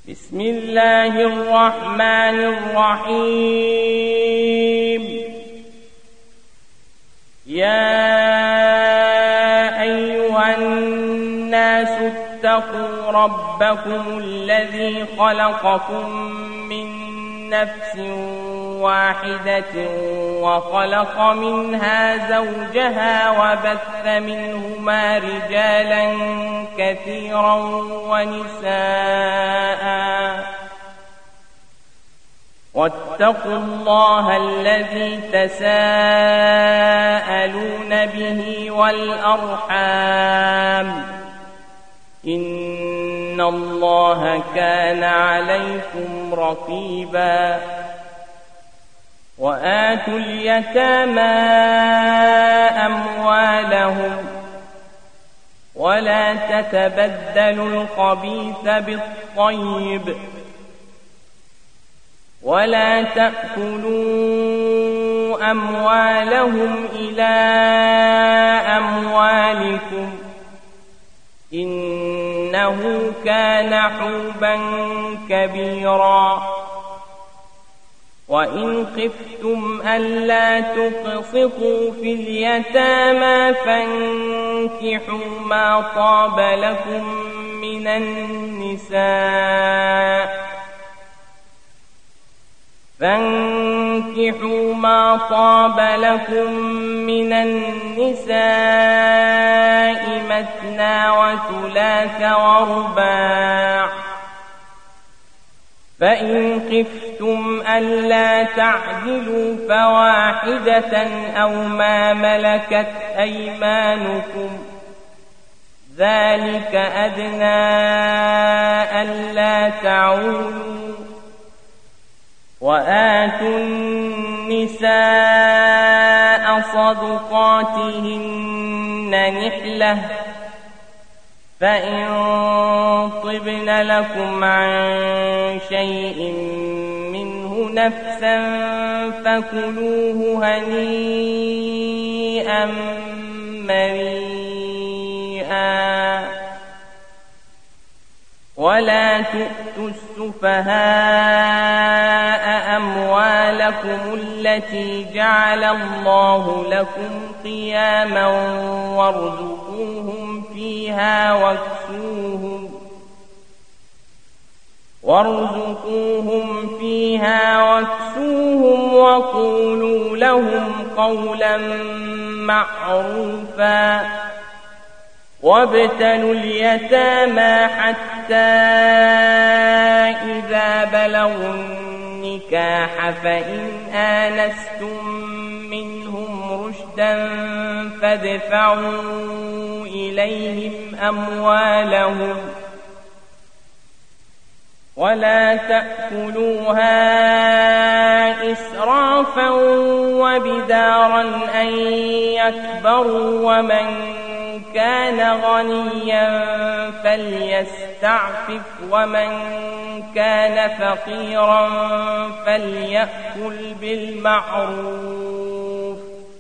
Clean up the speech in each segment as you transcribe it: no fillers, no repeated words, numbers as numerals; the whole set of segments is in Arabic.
بسم الله الرحمن الرحيم. يا أيها الناس اتقوا ربكم الذي خلقكم من نفس واحدة وخلق منها زوجها وبث منهما رجالا كثيرا ونساء واتقوا الله الذي تساءلون به والأرحام إن الله كان عليكم رقيبا. وآتوا اليتامى أموالهم ولا تتبدلوا الخبيث بالطيب ولا تأكلوا أموالهم إلى أموالكم إنه كان حوبا كبيرا. وإن خفتم ألا تقسطوا في اليتامى فانكحوا ما طاب لكم من النساء مثنى وثلاث ورباع. فإن خفتم ألا تعدلوا فواحدة أو ما ملكت أيمانكم ذلك أدنى ألا تعولوا. وآتوا النساء صدقاتهن نحلة فإن طبن لكم عن شيء منه نفسا فكلوه هنيئا مريئا. ولا تؤتوا السفهاء أموالكم التي جعل الله لكم قياما وارزقوهم فيها واكسوهم وقولوا لهم قولا معروفا. وابتلوا اليتامى حتى إذا بلغوا النكاح فإن آنستم منهم رشدا فادفعوا إليهم أموالهم ولا تأكلوها إسرافا وبدارا أن يكبروا. ومن كان غنيا فليستعفف ومن كان فقيرا فليأكل بالمعروف.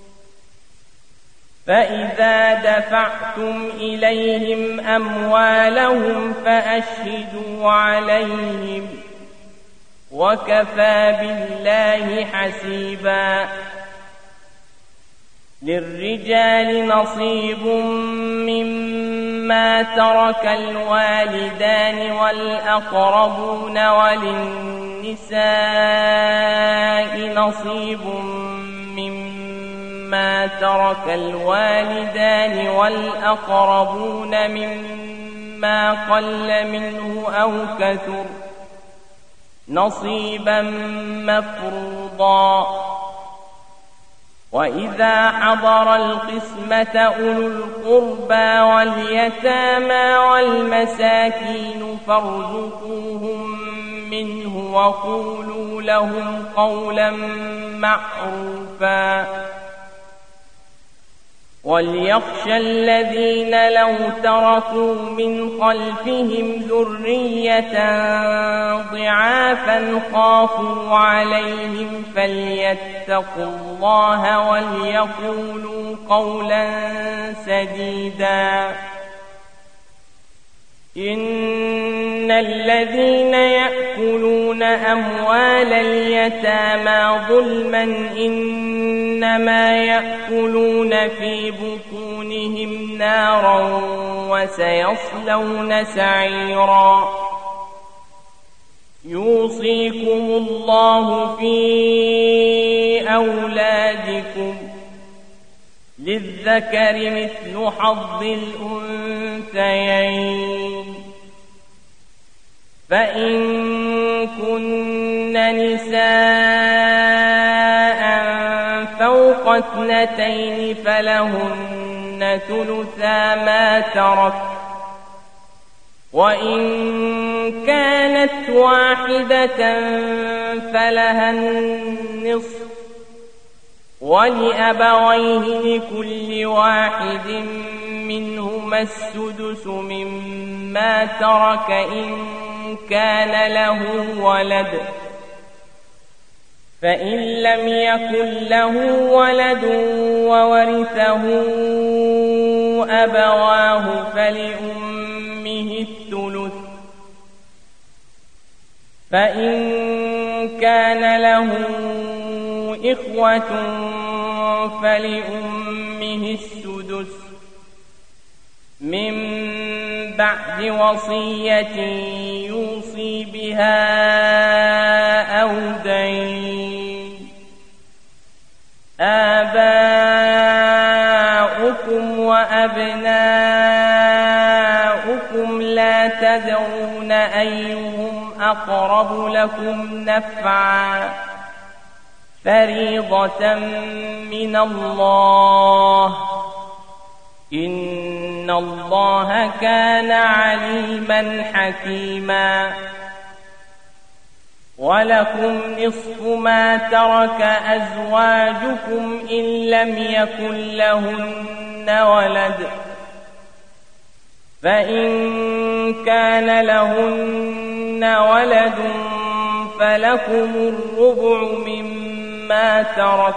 فإذا دفعتم إليهم أموالهم فأشهدوا عليهم وكفى بالله حسيبا. للرجال نصيب مما ترك الوالدان والأقربون وللنساء نصيب مما ترك الوالدان والأقربون مما قل منه أو كثر نصيبا مفروضا. وإذا حضر القسمة أولو القربى واليتامى والمساكين فارزقوهم منه وقولوا لهم قولا معروفا. وليخشى الذين لو تركوا من خلفهم ذرية ضعافا خافوا عليهم فليتقوا الله وليقولوا قولا سديدا. إن الذين يأكلون أموال اليتامى ظلما إنما يأكلون في بطونهم نارا وسيصلون سعيرا يوصيكم الله في أولادكم للذكر مثل حظ الأنثيين فإن كن نساء فوق 2 فلهن ثلثا ما ترك وإن كانت واحدة فلها النصف ولأبويه لكل واحد منهما السدس مما ترك إن كان له ولد فإن لم يكن له ولد وورثه أبواه فلأمه الثلث فإن كان له إخوة فلأمه السدس من بعد وصية يوصي بها أو دين آباؤكم وأبناؤكم لا تدرون أيهم أقرب لكم نفعا فريضة من الله إن الله كان عليما حكيما ولكم نصف ما ترك أزواجكم إن لم يكن لهن ولد فإن كان لهن ولد فلكم الربع مما ترك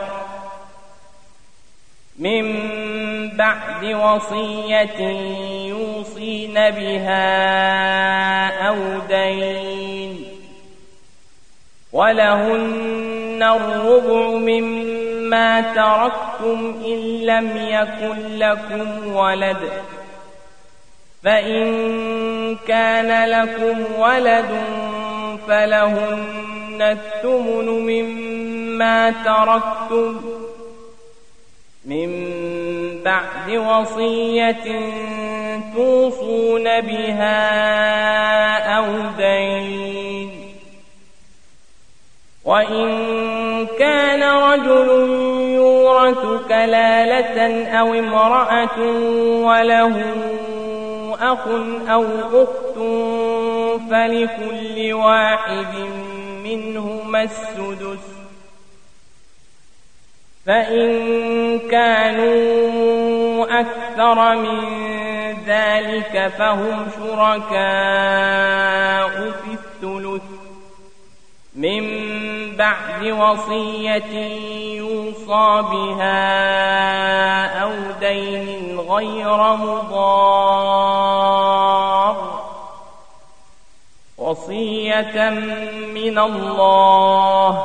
من بعد وصية يوصين بها أو دين ولهن الربع مما تركتم إن لم يكن لكم ولد فإن كان لكم ولد فلهن الثمن مما تركتم من بعد وصية توصون بها أو دين وإن كان رجل يورث كلالة أو امرأة وله أخ أو أخت فلكل واحد منهما السدس فإن كانوا أكثر من ذلك فهم شركاء في الثلث من بعد وصية يوصى بها أو دين غير مضار وصية من الله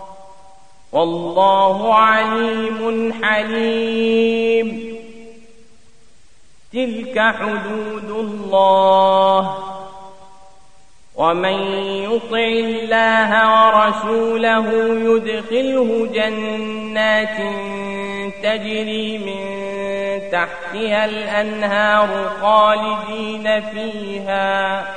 والله عليم حليم تلك حدود الله ومن يطع الله ورسوله يدخله جنات تجري من تحتها الأنهار خالدين فيها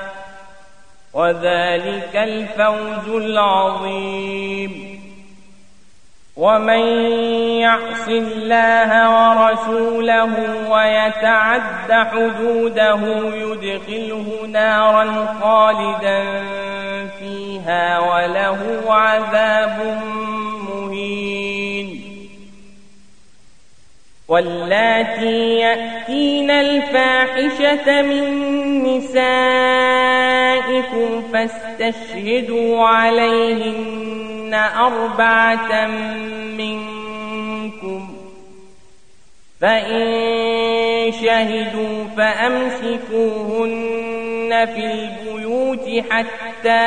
وذلك الفوز العظيم ومن يعص الله ورسوله ويتعد حدوده يدخله نارا خالدا فيها وله عذاب مهين واللاتي يأتين الفاحشة من نسائكم فاستشهدوا عليهن 4 منكم فإن شهدوا فأمسكوهن في البيوت حتى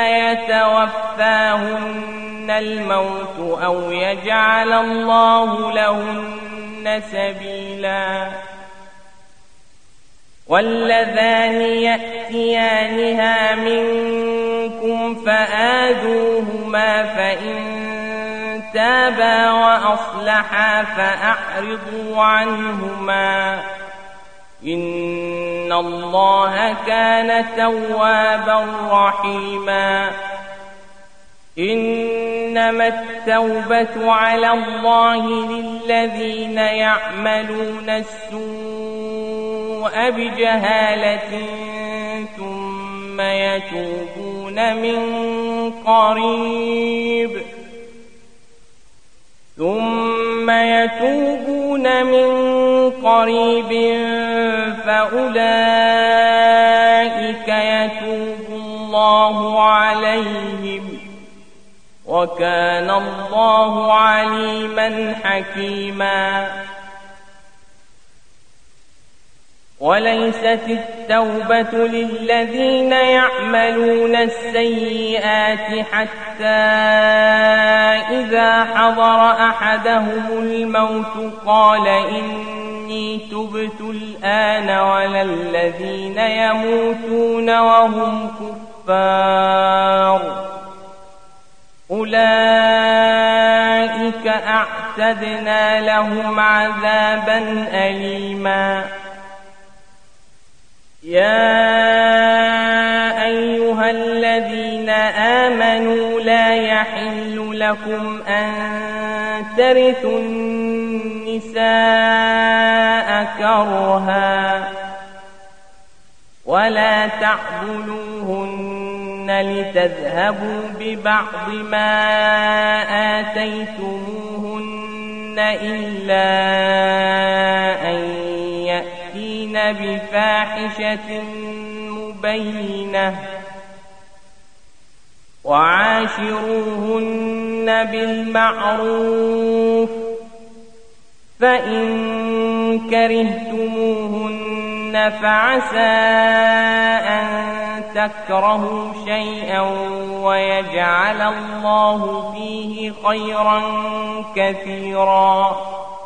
يتوفاهن الموت أو يجعل الله لهن سبيلا. واللذان يأتيانها منكم فآذوهما فإن تابا وأصلحا فأعرضوا عنهما إن الله كان توابا رحيما. إنما التوبة على الله للذين يعملون السوء بجهالة ثم يتوبون من قريب فأولئك يتوب الله عليهم وكان الله عليما حكيما. وليست التوبة للذين يعملون السيئات حتى إذا حضر أحدهم الموت قال إني تبت الآن ولا الذين يموتون وهم كفار أولئك أعتدنا لهم عذابا أليما. يا أيها الذين آمنوا لا يحل لكم أن ترثوا النساء كرها ولا تعضلوهن لتذهبوا ببعض ما آتيتموهن إلا أن يأتين بفاحشة مبينة وعاشروهن بالمعروف فإن كرهتموهن فعسى أن تكرهوا شيئا ويجعل الله فيه خيرا كثيرا.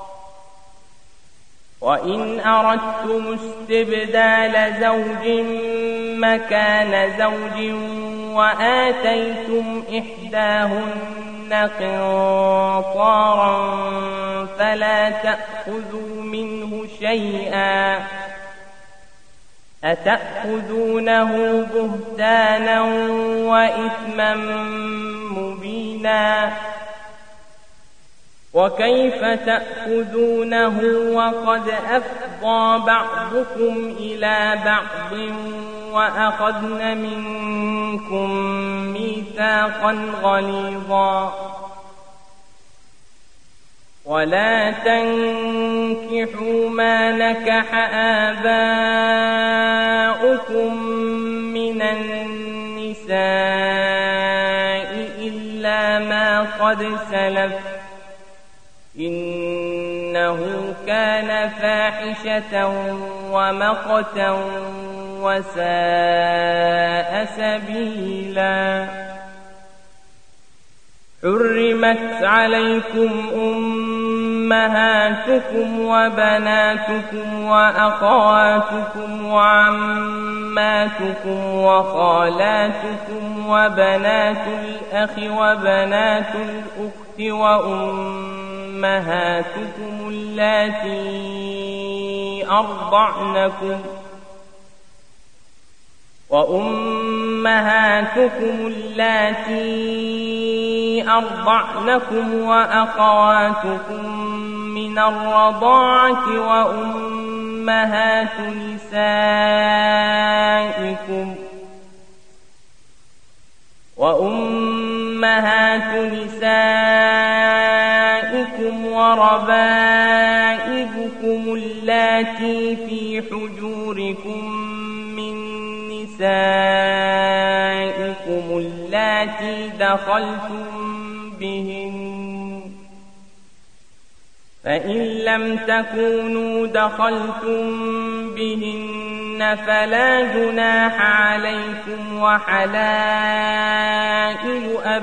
وإن أردتم استبدال زوج مكان زوج وآتيتم إحداهن قنطارا فلا تأخذوا منه شيئا أتأخذونه بهتانا وإثما مبينا. وكيف تأخذونه وقد أفضى بعضكم إلى بعض وأخذن منكم ميثاقا غليظا. ولا تنكحوا ما نكح آباؤكم من النساء إلا ما قد سلف إنه كان فاحشة ومقتا وساء سبيلا. حرمت عليكم أمهاتكم وبناتكم وأخواتكم وعماتكم وخالاتكم وبنات الأخ وبنات الأخت وأمهاتكم اللاتي أرضعنكم وأخواتكم من الرضاعة وأمهات نسائكم وربائبكم اللاتي في حجوركم من نسائكم اللاتي دخلتم بهن فإن لم تكونوا دخلتم بهن فلا جناح عليكم وحلائل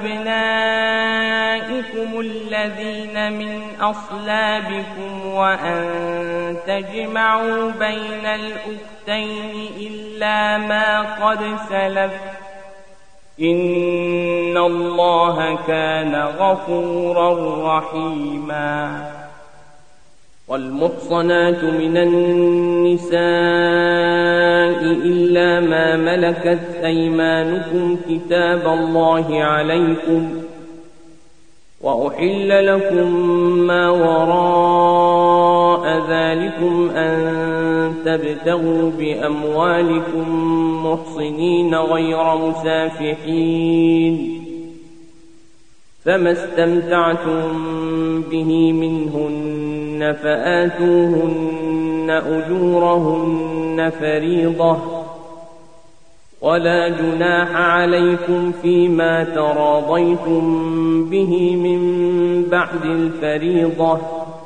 أبنائكم الذين من أصلابكم وأن تجمعوا بين الأختين إلا ما قد سلف إن الله كان غفورا رحيما. والمحصنات من النساء إلا ما ملكت أيمانكم كتاب الله عليكم وأحل لكم ما وراء ذلكم أن تبتغوا بأموالكم محصنين غير مسافحين فما استمتعتم به منهن فآتوهن أجورهن فريضة ولا جناح عليكم فيما تراضيتم به من بعد الفريضة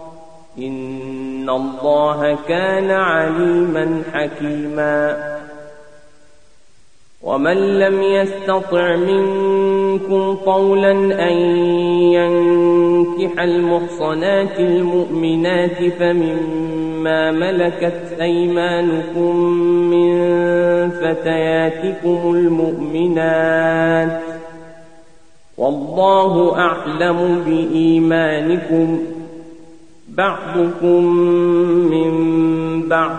إن الله كان عليما حكيما. ومن لم يستطع منكم طولا أن ينكح المحصنات المؤمنات فمما ملكت أيمانكم من فتياتكم المؤمنات والله أعلم بإيمانكم بعضكم من بعض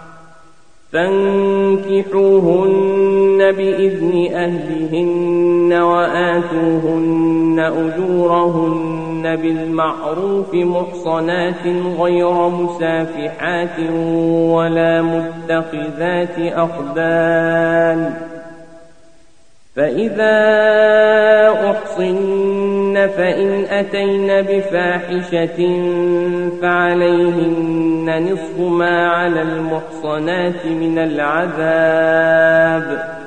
فانكحوهن بإذن أهلهن وآتوهن أجورهن بالمعروف محصنات غير مسافحات ولا متخذات أخدان فإذا أحصن فإن أتين بفاحشة فعليهن نصف ما على المحصنات من العذاب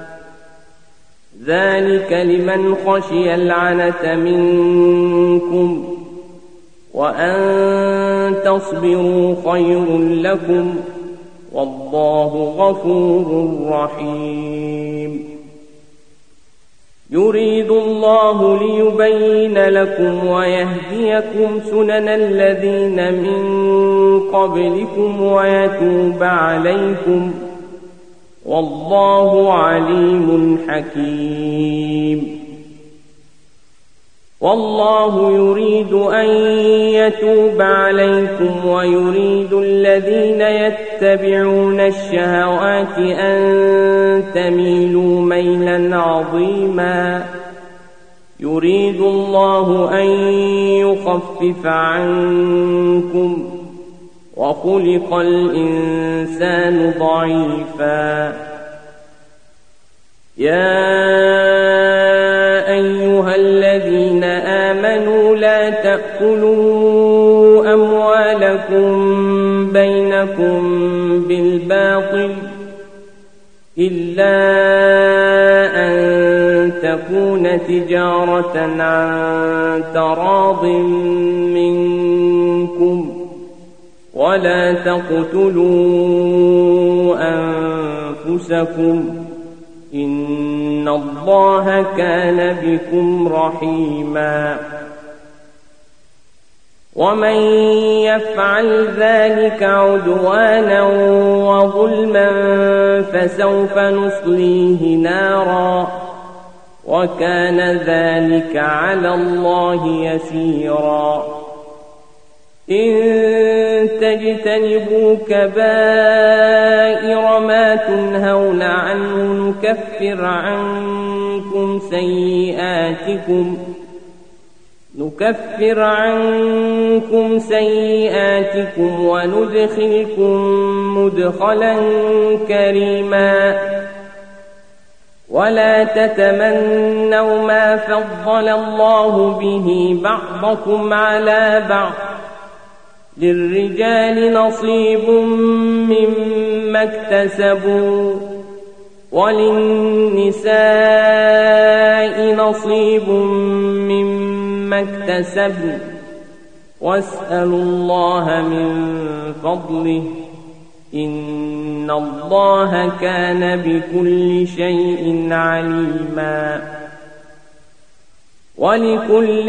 ذلك لمن خشي العنة منكم وأن تصبروا خير لكم والله غفور رحيم. يريد الله ليبين لكم ويهديكم سنن الذين من قبلكم ويتوب عليكم والله عليم حكيم. والله يريد أن يتوب عليكم ويريد الذين يتبعون الشهوات أن تميلوا ميلا عظيما. يريد الله أن يخفف عنكم وخلق الإنسان ضعيفا. يا أيها الذين آمنوا لا تأكلوا أموالكم بينكم بالباطل إلا أن تكون تجارة عن تراض منكم ولا تقتلوا أنفسكم إن الله كان بكم رحيما. ومن يفعل ذلك عدوانا وظلما فسوف نصليه نارا وكان ذلك على الله يسيرا. إن تجتنبوا كبائر ما تنهون عنه نكفر عنكم سيئاتكم وندخلكم مدخلا كريما. ولا تتمنوا ما فضل الله به بعضكم على بعض للرجال نصيب مما اكتسبوا وللنساء نصيب مما اكتسبن واسألوا الله من فضله إن الله كان بكل شيء عليما ولكل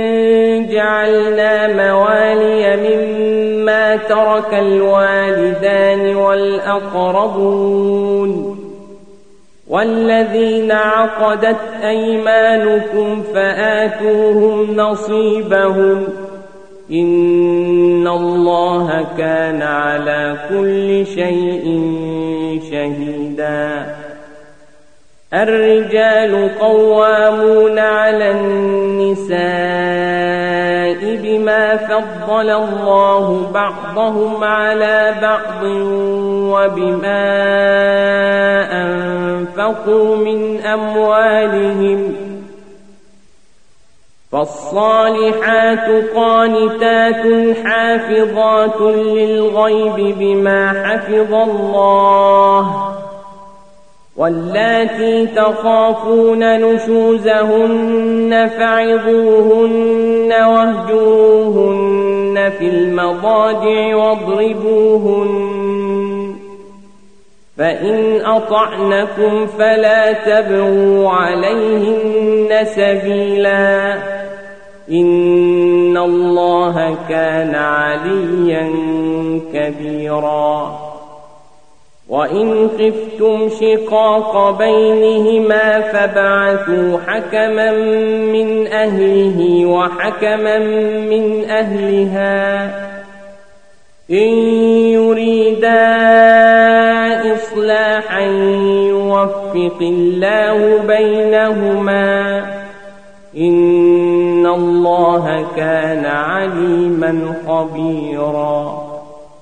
جعلنا موالي مما ترك الوالدان والأقربون والذين عقدت أيمانكم فآتوهم نصيبهم إن الله كان على كل شيء شهيدا الرجال قوامون على النساء بما فضل الله بعضهم على بعض وبما أنفقوا من أموالهم فالصالحات قانتات حافظات للغيب بما حفظ الله واللاتي تخافون نشوزهن فعظوهن واهجروهن في المضاجع واضربوهن فإن أطعنكم فلا تبغوا عليهن سبيلا إن الله كان عليا كبيرا وإن خفتم شقاق بينهما فابعثوا حكما من أهله وحكما من أهلها إن يريدا إصلاحا يوفق الله بينهما إن الله كان عليما خبيرا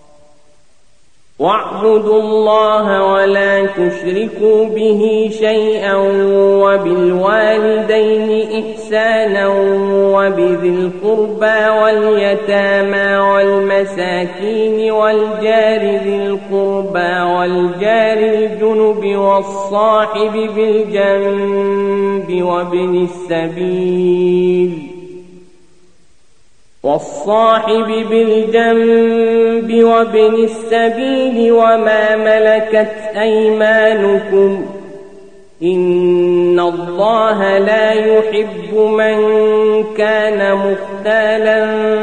واعبدوا الله ولا تشركوا به شيئا وبالوالدين إحسانا وبذي القربى واليتامى والمساكين والجار ذي القربى والجار الجنب والصاحب بالجنب وابن السبيل وما ملكت أيمانكم إن الله لا يحب من كان مختالا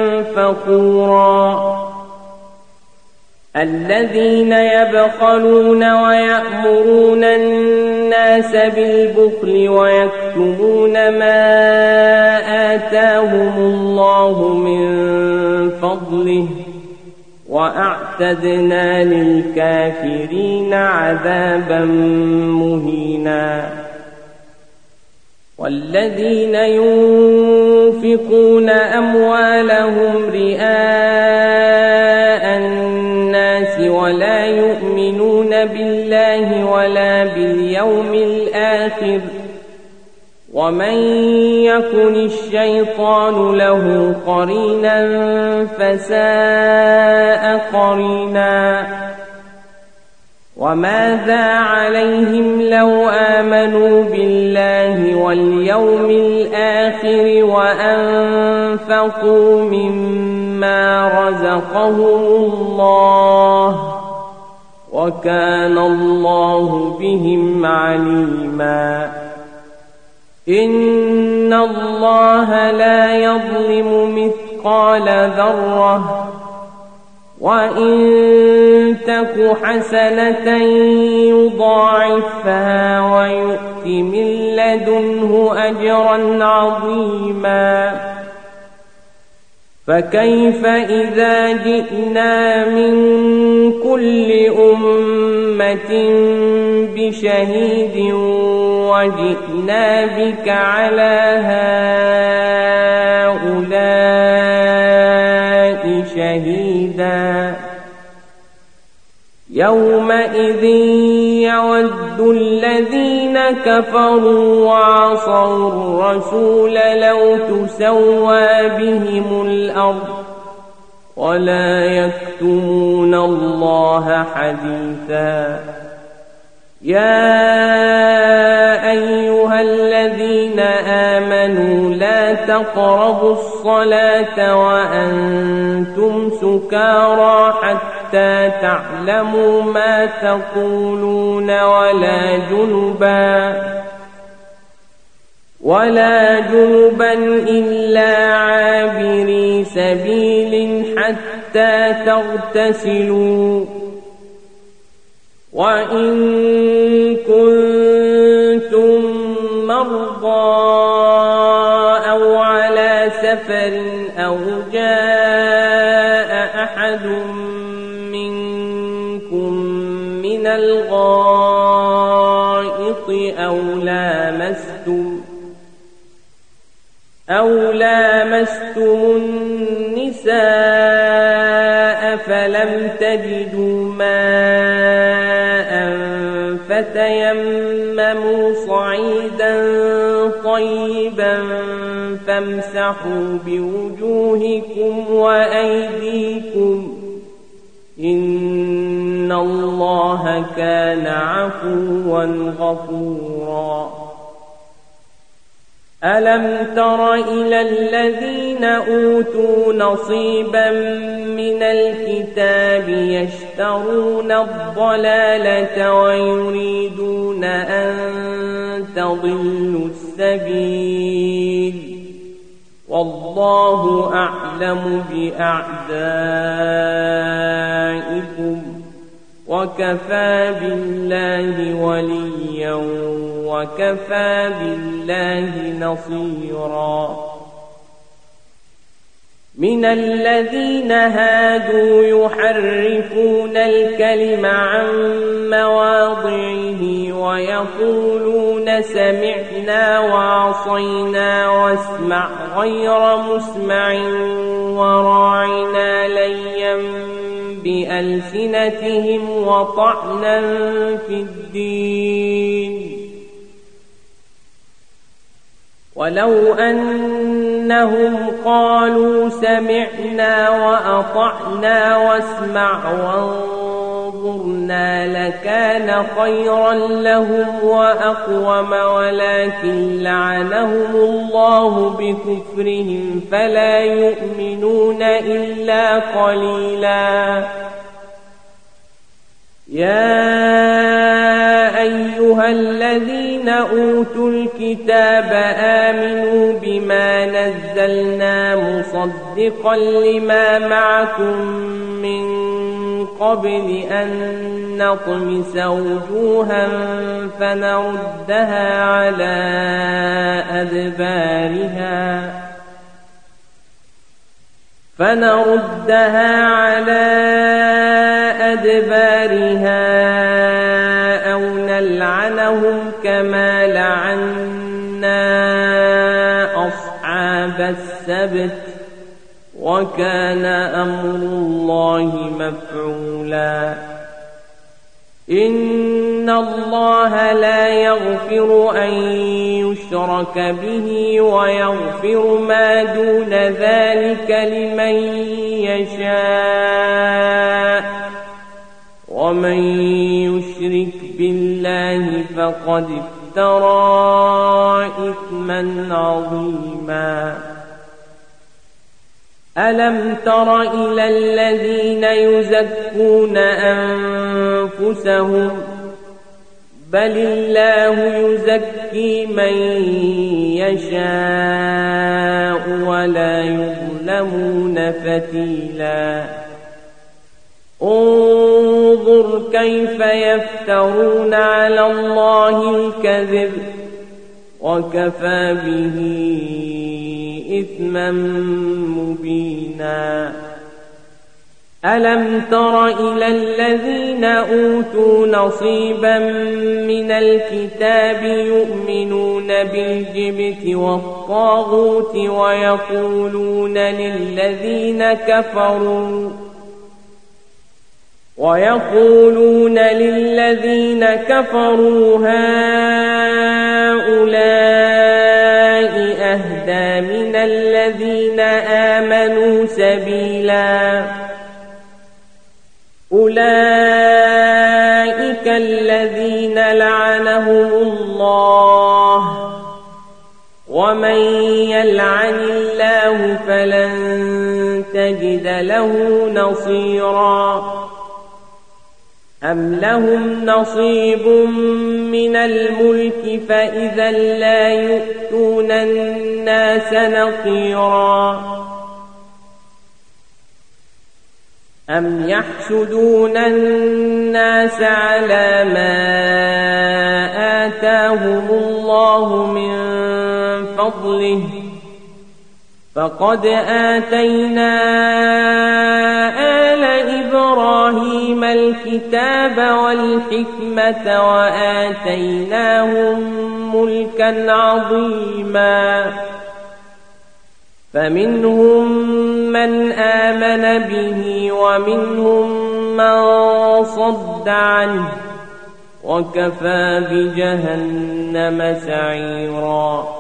فخورا الذين يبخلون ويأمرون الناس بالبخل ويكتمون ما آتاهم الله من فضله وأعتدنا للكافرين عذابا مهينا والذين ينفقون أموالهم رئاء الناس ولا يؤمنون بالله ولا باليوم الآخر ومن يكن الشيطان له قرينا فساء قرينا وماذا عليهم لو آمنوا بالله واليوم الآخر وأنفقوا مما رزقهم الله وكان الله بهم عليما إن الله لا يظلم مثقال ذرة وإن تك حسنة يضاعفها ويؤت من لدنه أجرا عظيما فكيف إذا جئنا من كل أمة بشهيد وجئنا بك على هؤلاء شهيدا يومئذ يود الذين كفروا وعصوا الرسول لو تسوى بهم الأرض ولا يكتمون الله حديثا يا أيها الذين آمنوا لا تقربوا الصلاة وأنتم سكارى حتى حتى تعلموا ما تقولون ولا جنبا إلا عابري سبيل حتى تغتسلوا وإن كنتم مرضى أو على سفر أو جاء أحد منكم من الغائط أو لامستم النساء فلم تجدوا ماء فتيمموا صعيدا طيبا فامسحوا بوجوهكم وأيديكم إن الله كان عفوا غفورا ألم تر إلى الذين أوتوا نصيبا من الكتاب يشترون الضلالة ويريدون أن تضلوا السبيل والله أعلم بأعدائكم وكفى بالله وليا وكفى بالله نصيرا من الذين هادوا يحرفون الكلم عن مواضعه ويقولون سمعنا وعصينا واسمع غير مسمع وراعنا ليا بألسنتهم وطعنا في الدين ولو أنهم قالوا سمعنا وأطعنا واسمع وانظرنا لكان خيرا لهم وأقوم ولكن لعنهم الله بكفرهم فلا يؤمنون إلا قليلا يا أيها الذين أوتوا الكتاب آمنوا بما نزلنا مصدقا لما معكم من قبل أن نطمس وجوها فنردها على أدبارها أو نلعنهم كما لعنا أصحاب السبت وكان أمر الله مفعولا إن الله لا يغفر أن يشرك به ويغفر ما دون ذلك لمن يشاء ومن يشرك بالله فقد افترى إثما عظيما ألم تر إلى الذين يزكون أنفسهم بل الله يزكي من يشاء ولا يظلمون فتيلا انظر كيف يفترون على الله الكذب وكفى به إثما مبينا ألم تر إلى الذين أوتوا نصيبا من الكتاب يؤمنون بالجبت والطاغوت ويقولون للذين كفروا هؤلاء أهدى من الذين آمنوا سبيلا أولئك الذين لعنهم الله ومن يلعن الله فلن تجد له نصيرا أم لهم نصيب من الملك فإذا لا يؤتون الناس نقيرا أم يحسدون الناس على ما آتاهم الله من فضله فقد آتينا آل إبراهيم الكتاب والحكمة وآتيناهم ملكا عظيما فمنهم من آمن به ومنهم من صد عنه وكفى بجهنم سعيرا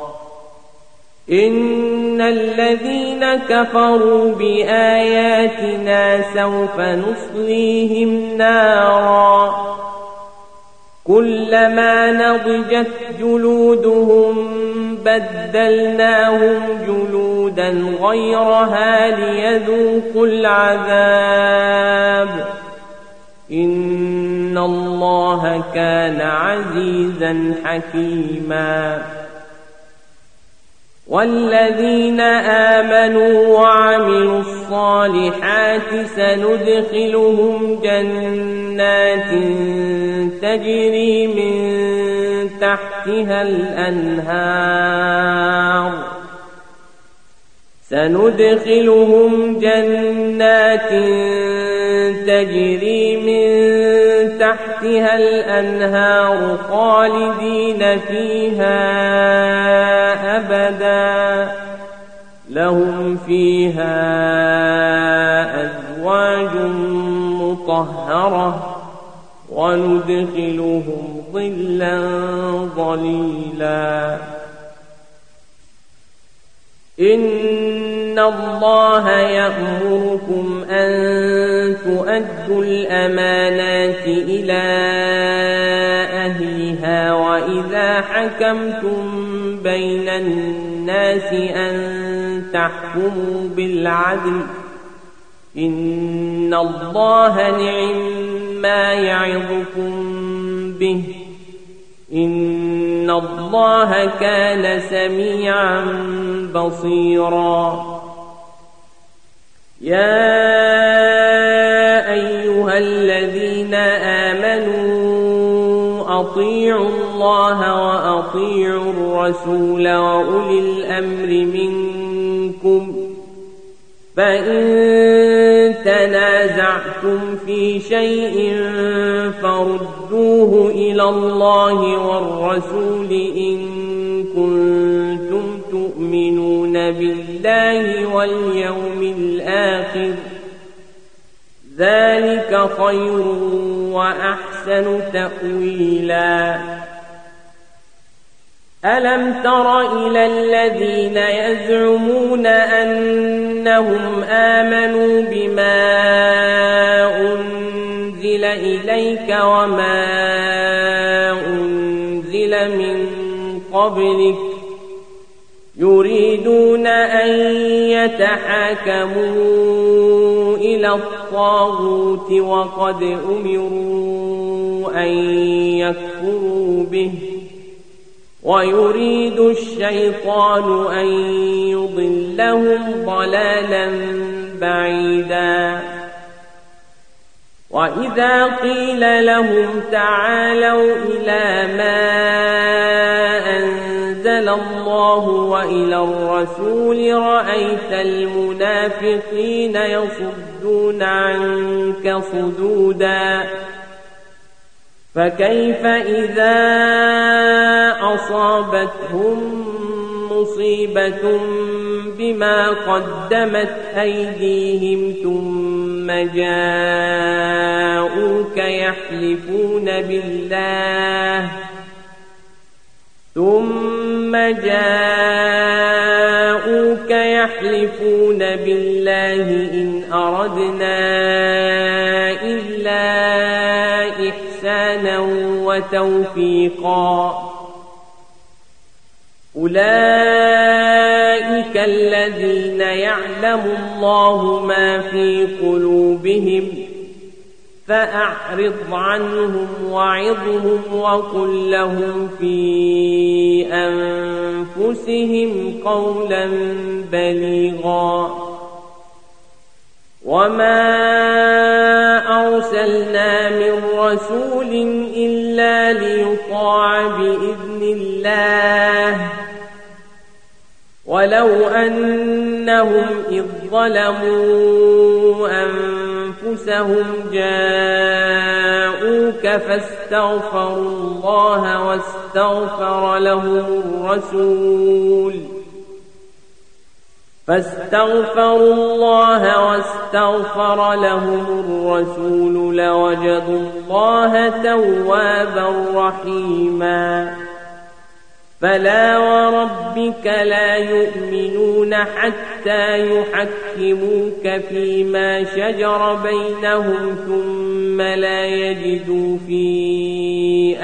إن الذين كفروا بآياتنا سوف نصليهم نارا كلما نضجت جلودهم بدلناهم جلودا غيرها ليذوقوا العذاب إن الله كان عزيزا حكيما والذين آمنوا وعملوا الصالحات سندخلهم جنات تجري من تحتها الأنهار خالدين فيها أبدا لهم فيها أزواج مطهرة وندخلهم ظلا ظليلا إن الله يأمركم أن تؤدوا الأمانات إلى أهلها وإذا حكمتم بين الناس أن تحكموا بالعدل إن الله نعما يعظكم به إن الله كان سميعا بصيرا يا أيها الذين آمنوا أطيعوا الله وأطيعوا الرسول وأولي الأمر منكم فإن تنازعتم في شيء فردوه إلى الله والرسول إن كنتم تؤمنون بالله واليوم الآخر ذلك خير وأحسن تأويلا ألم تر إلى الذين يزعمون أنهم آمنوا بما أنزل إليك وما أنزل من قبلك يريدون أن يتحاكموا إلى الطاغوت وقد أمروا أن يكفروا به ويريد الشيطان أن يضلهم ضلالا بعيدا وإذا قيل لهم تعالوا إلى ما أنزل الله وإلى الرسول رأيت المنافقين يصدون عنك صدودا فكيف إذا أصابتهم مصيبة بما قدمت أيديهم ثم جاءوك يحلفون بالله إن أردنا إلا إحسانا وتوفيقا أولئك الذين يعلم الله ما في قلوبهم فأعرض عنهم وعظهم وقل لهم في أنفسهم قولا بليغا وما أرسلنا من رسول إلا ليطاع بإذن الله ولو أنهم إذ ظلموا أنفسهم جاءوك فاستغفروا الله واستغفر لهم الرسول لوجدوا الله توابا رحيما فلا وربك لا يؤمنون حتى يحكموك فيما شجر بينهم ثم لا يجدوا في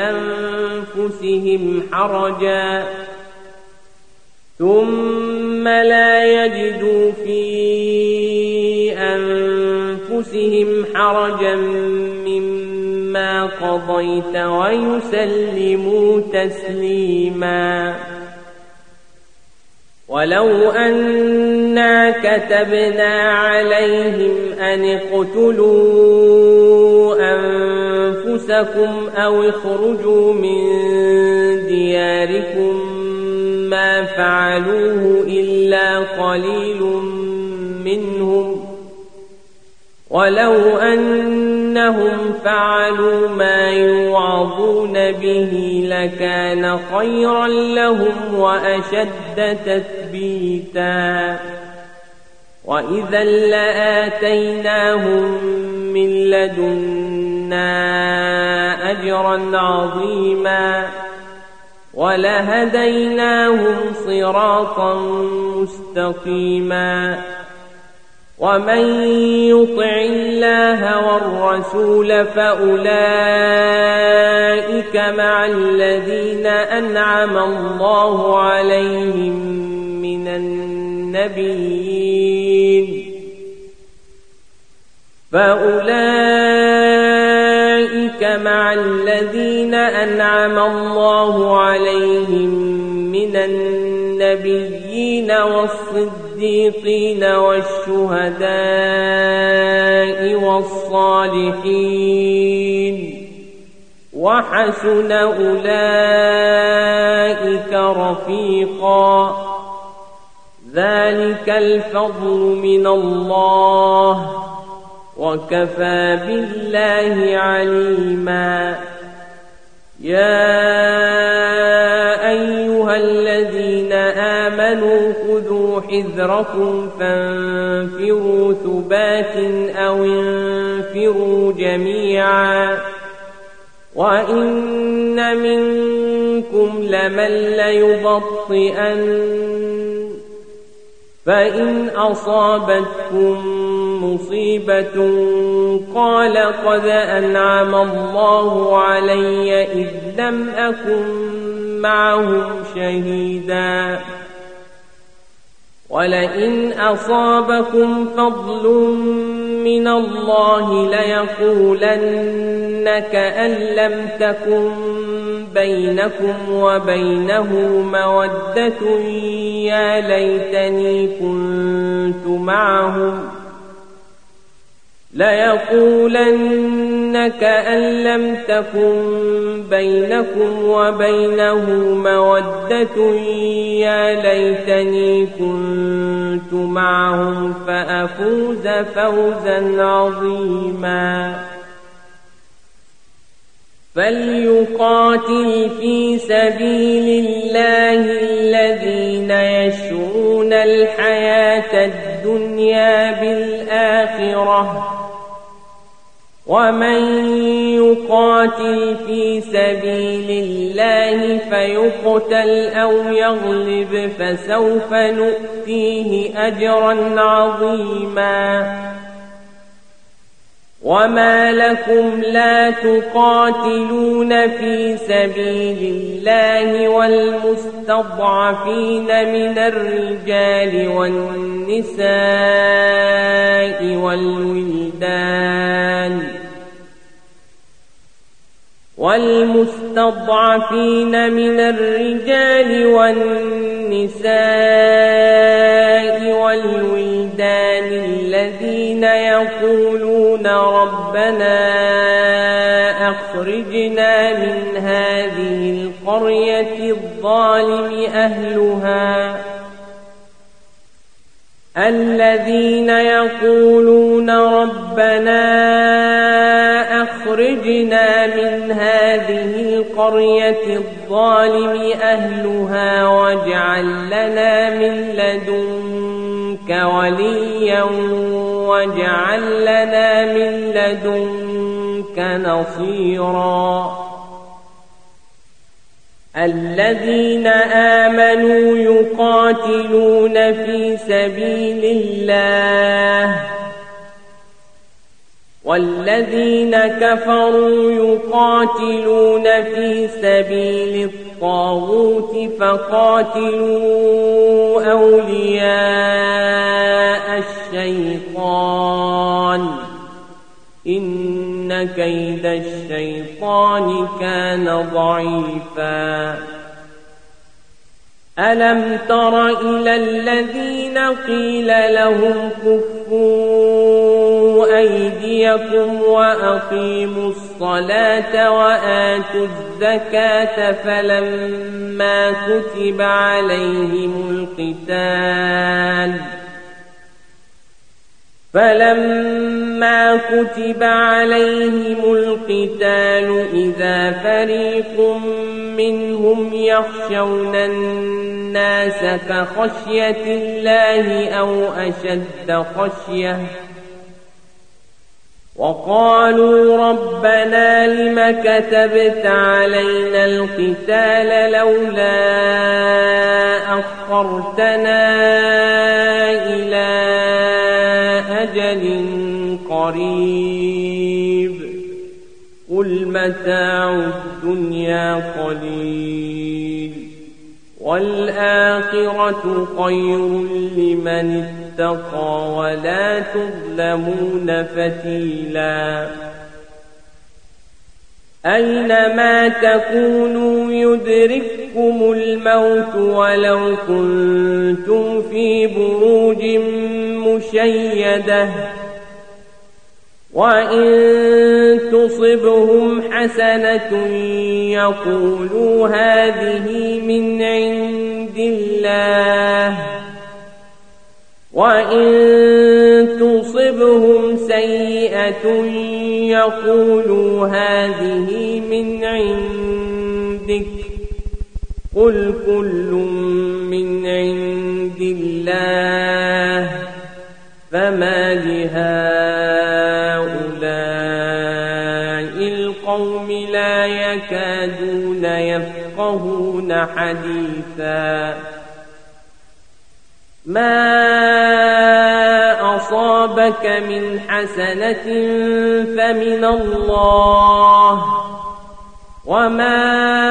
أنفسهم حرجا مما قضيت ويسلموا تسليما ولو أنا كتبنا عليهم أن اقتلوا أنفسكم أو اخرجوا من دياركم ما فعلوه إلا قليل منهم ولو أنهم فعلوا ما يوعظون به لكان خيرا لهم وأشد تثبيتا وإذا لآتيناهم من لدنا أجرا عظيما ولهديناهم صراطا مستقيما ومن يطع الله والرسول فأولئك مع الذين أنعم الله عليهم من النبيين والصديقين والشهداء والصالحين وحسن أولئك رفيقا ذلك الفضل من الله وكفى بالله عليما يا أيها الذين آمنوا خذوا حذركم فانفروا ثبات أو انفروا جميعا وإن منكم لمن ليبطئن فإن أصابتكم مصيبة قال قد أنعم الله علي إذ لم أكن معهم شهيدا ولئن أصابكم فضل من الله ليقولن كأن لم تكن بينكم وبينه مودة يا ليتني كنت معهم ليقولن كأن لم تكن بينكم وبينه مودة يا ليتني كنت معهم فأفوز فوزا عظيما فليقاتل في سبيل الله الذين يشرون الحياة الدنيا بالآخرة ومن يقاتل في سبيل الله فيقتل أو يغلب فسوف نؤتيه أجرا عظيما وما لكم لا تقاتلون في سبيل الله والمستضعفين من الرجال والنساء والمستضعفين من الرجال والنساء والولدان الذين يقولون ربنا أخرجنا من هذه القرية الظالم أهلها الذين يقولون ربنا أخرجنا من هذه القرية الظالم أهلها واجعل لنا من لدنك وليا واجعل لنا من لدنك نصيرا الذين آمنوا يقاتلون في سبيل الله والذين كفروا يقاتلون في سبيل الطاغوت فقاتلوا أولياء الشيطان إن كيد الشيطان كان ضعيفا ألم تر إلى الذين قيل لهم كفوا أيديكم وأقيموا الصلاة وآتوا الزكاة فلما كتب عليهم القتال إذا فريق منهم يخشون الناس كخشية الله أو أشد خشية وقالوا ربنا لم كتبت علينا القتال لولا أخرتنا إلى أجل قريب قل متاع الدنيا قليل والآخرة خير لمن اتقى ولا تظلمون فتيلا أينما تكونوا يدرككم الموت ولو كنتم في بروج مشيدة وإن تصبهم حسنة يقولوا هذه من عند الله وإن تصبهم سيئة يقولوا هذه من عندك قل كل من عند الله فما لهؤلاء القوم لا يكادون يفقهون حديثا ما أصابك من حسنة فمن الله وما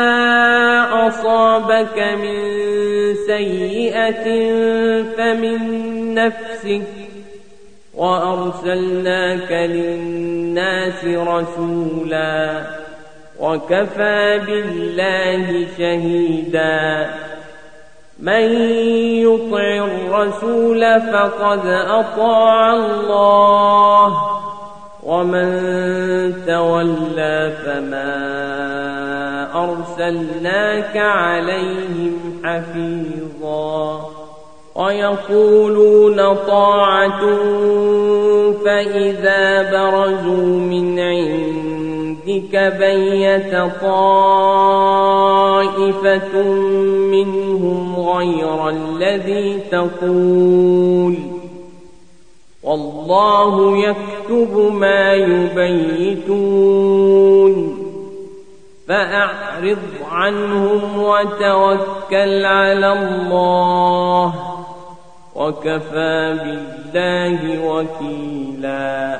أصابك من سيئة فمن نفسك وأرسلناك للناس رسولا وكفى بالله شهيدا من يطع الرسول فقد أطاع الله ومن تولى فما أرسلناك عليهم حفيظا ويقولون طاعة فإذا برزوا من عندك بيت طائفة منهم غير الذي تقول والله يكتب ما يبيتون فأعرض عنهم وتوكل على الله وكفى بالله وكيلا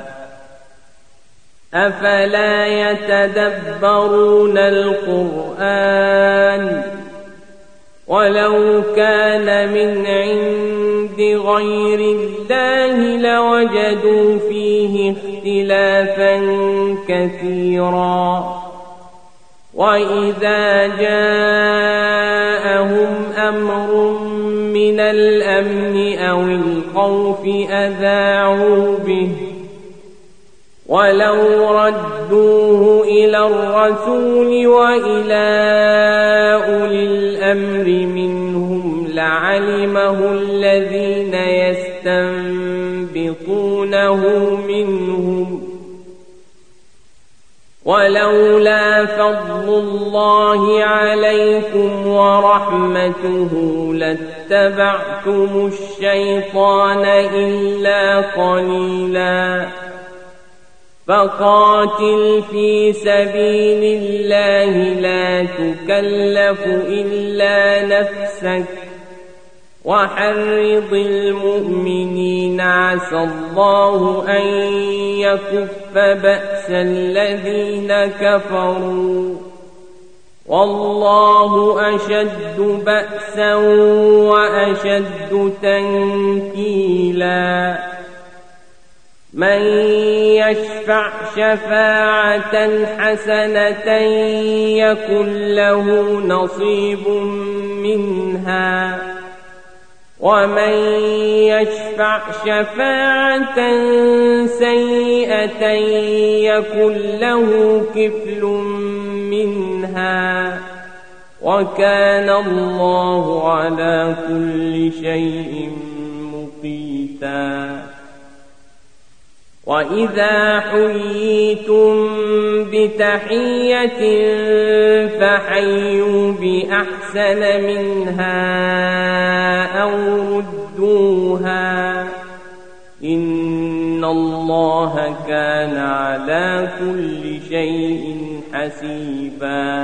أفلا يتدبرون القرآن ولو كان من عند غير الله لوجدوا فيه اختلافا كثيرا وإذا جاءهم أمر من الأمن أو الخوف أذاعوا به ولو ردوه إلى الرسول وإلى أولي الأمر منهم لعلمه الذين يستنبطونه منهم ولولا فضل الله عليكم ورحمته لاتبعتم الشيطان إلا قليلا فقاتل في سبيل الله لا تكلف إلا نفسك وحرض المؤمنين عسى الله أن يكف بأس الذين كفروا والله أشد بأسا وأشد تنكيلا من يشفع شفاعة حسنة يكن له نصيب منها ومن يشفع شفاعة سيئة يكن له كفل منها وكان الله على كل شيء مقيتا وإذا حييتم بتحية فحيوا بأحسن منها أو ردوها إن الله كان على كل شيء حسيبا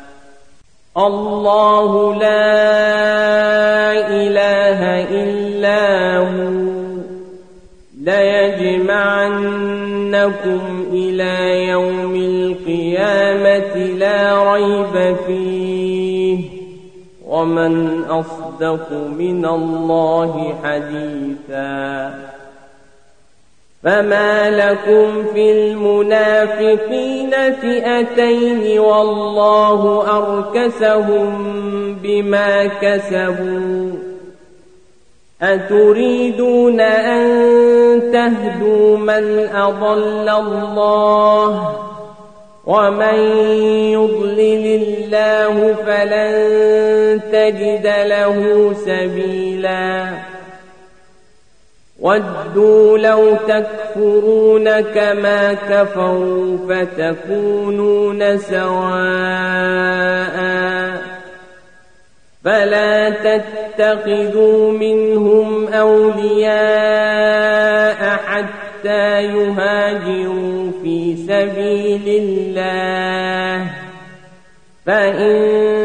الله لا إله إلا هو ليجمعنكم إلى يوم القيامة لا ريب فيه ومن أصدق من الله حديثا فما لكم في المنافقين فئتين والله أركسهم بما كسبوا أتريدون أن تهدوا من أضل الله ومن يضلل الله فلن تجد له سبيلا ودوا لو تكفرون كما كفروا فتكونون سواء فلا تتخذوا منهم أولياء حتى يهاجروا في سبيل الله فإن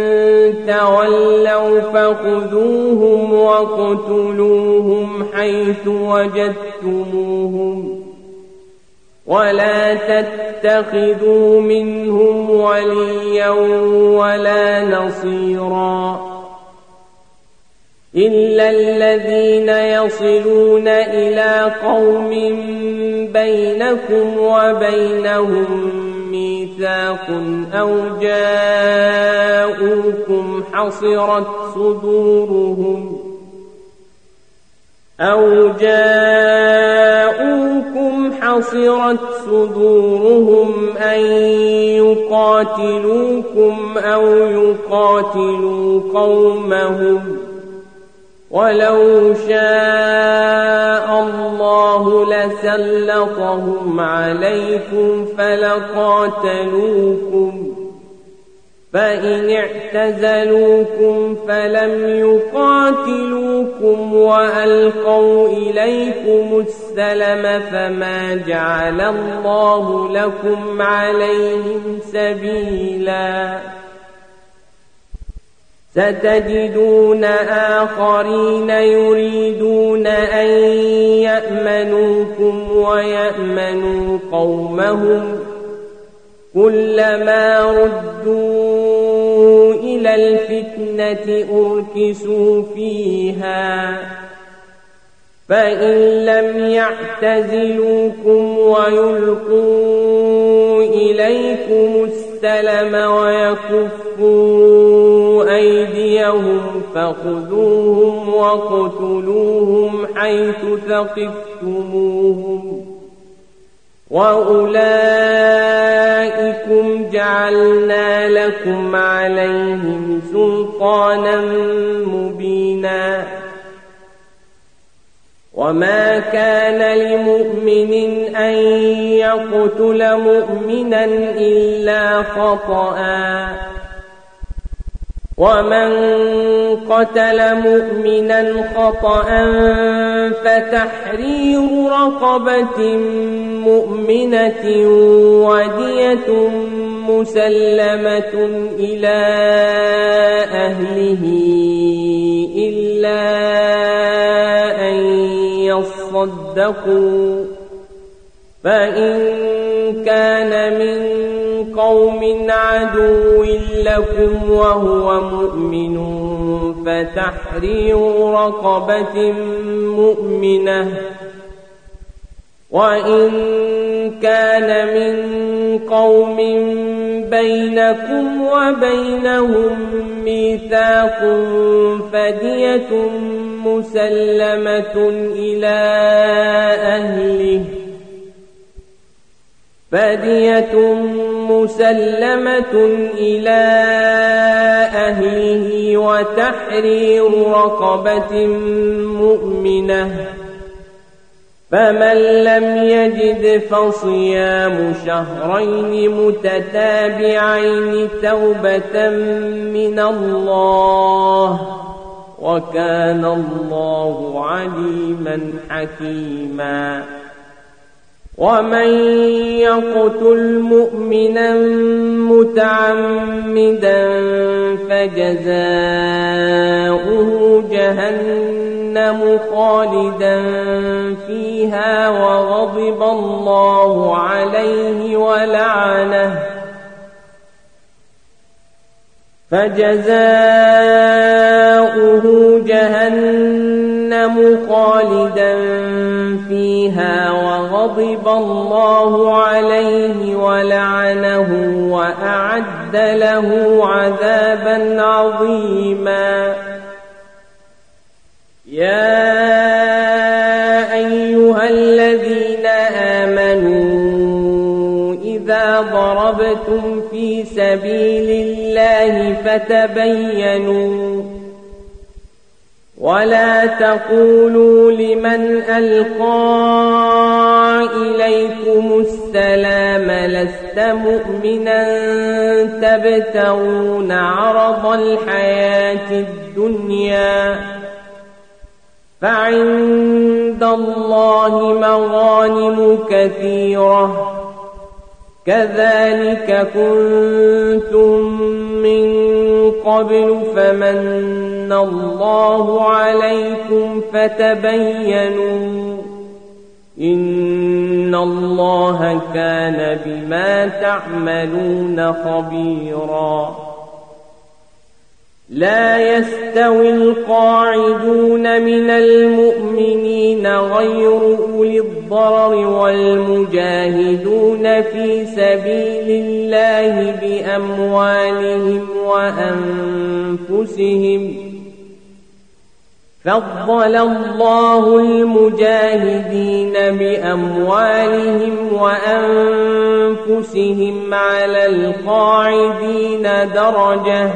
تولوا فخذوهم وَاقْتُلُوهُمْ حيث وجدتموهم ولا تتخذوا منهم وليا ولا نصيرا إلا الذين يصلون إلى قوم بينكم وبينهم ميثاق أو جاءوكم حصرت صدورهم أن يقاتلوكم أو يقاتلوا قومهم ولو شاء الله لسلطهم عليكم فلقاتلوكم فإن اعتزلوكم فلم يقاتلوكم وألقوا إليكم السلم فما جعل الله لكم عليهم سبيلا ستجدون آخرين يريدون أن يأمنوكم ويأمنوا قومهم كلما ردوا إلى الفتنة أركسوا فيها فإن لم يعتزلوكم ويلقوا إليكم السلم السلم ويكفوا أيديهم فخذوهم وقتلوهم حيث ثقفتموهم وأولئكم جعلنا لكم عليهم سلطانا مبينا وما كان لمؤمن أن يقتل مؤمنا إلا خطأ ومن قتل مؤمنا خطأ فتحرير رقبة مؤمنة ودية مسلمة إلى أهله إلا أن يصدقوا فإن كان من قوم عدو لكم وهو مؤمن فتحرير رقبة مؤمنة وإن كان من قوم بينكم وبينهم ميثاق فدية مسلمة إلى أهله وتحرير رقبة مؤمنة فمن لم يجد فصيام شهرين متتابعين توبة من الله وكان الله عليما حكيما ومن يقتل مؤمنا متعمدا فجزاؤه جهنم خالدا فيها وغضب الله عليه ولعنه وأعد له عذابا عظيما يا أيها الذين آمنوا إذا ضربتم في سبيل الله فتبينوا ولا تقولوا لمن ألقى إليكم السلام لست مؤمنا تبتغون عرض الحياة الدنيا فعند الله مغانم كثيرة كذلك كنتم من قبل فمن الله عليكم فتبينوا إن الله كان بما تعملون خبيرا لا يستوي القاعدون من المؤمنين غير أولي الضرر والمجاهدون في سبيل الله بأموالهم وأنفسهم فضل الله المجاهدين بأموالهم وأنفسهم على القاعدين درجة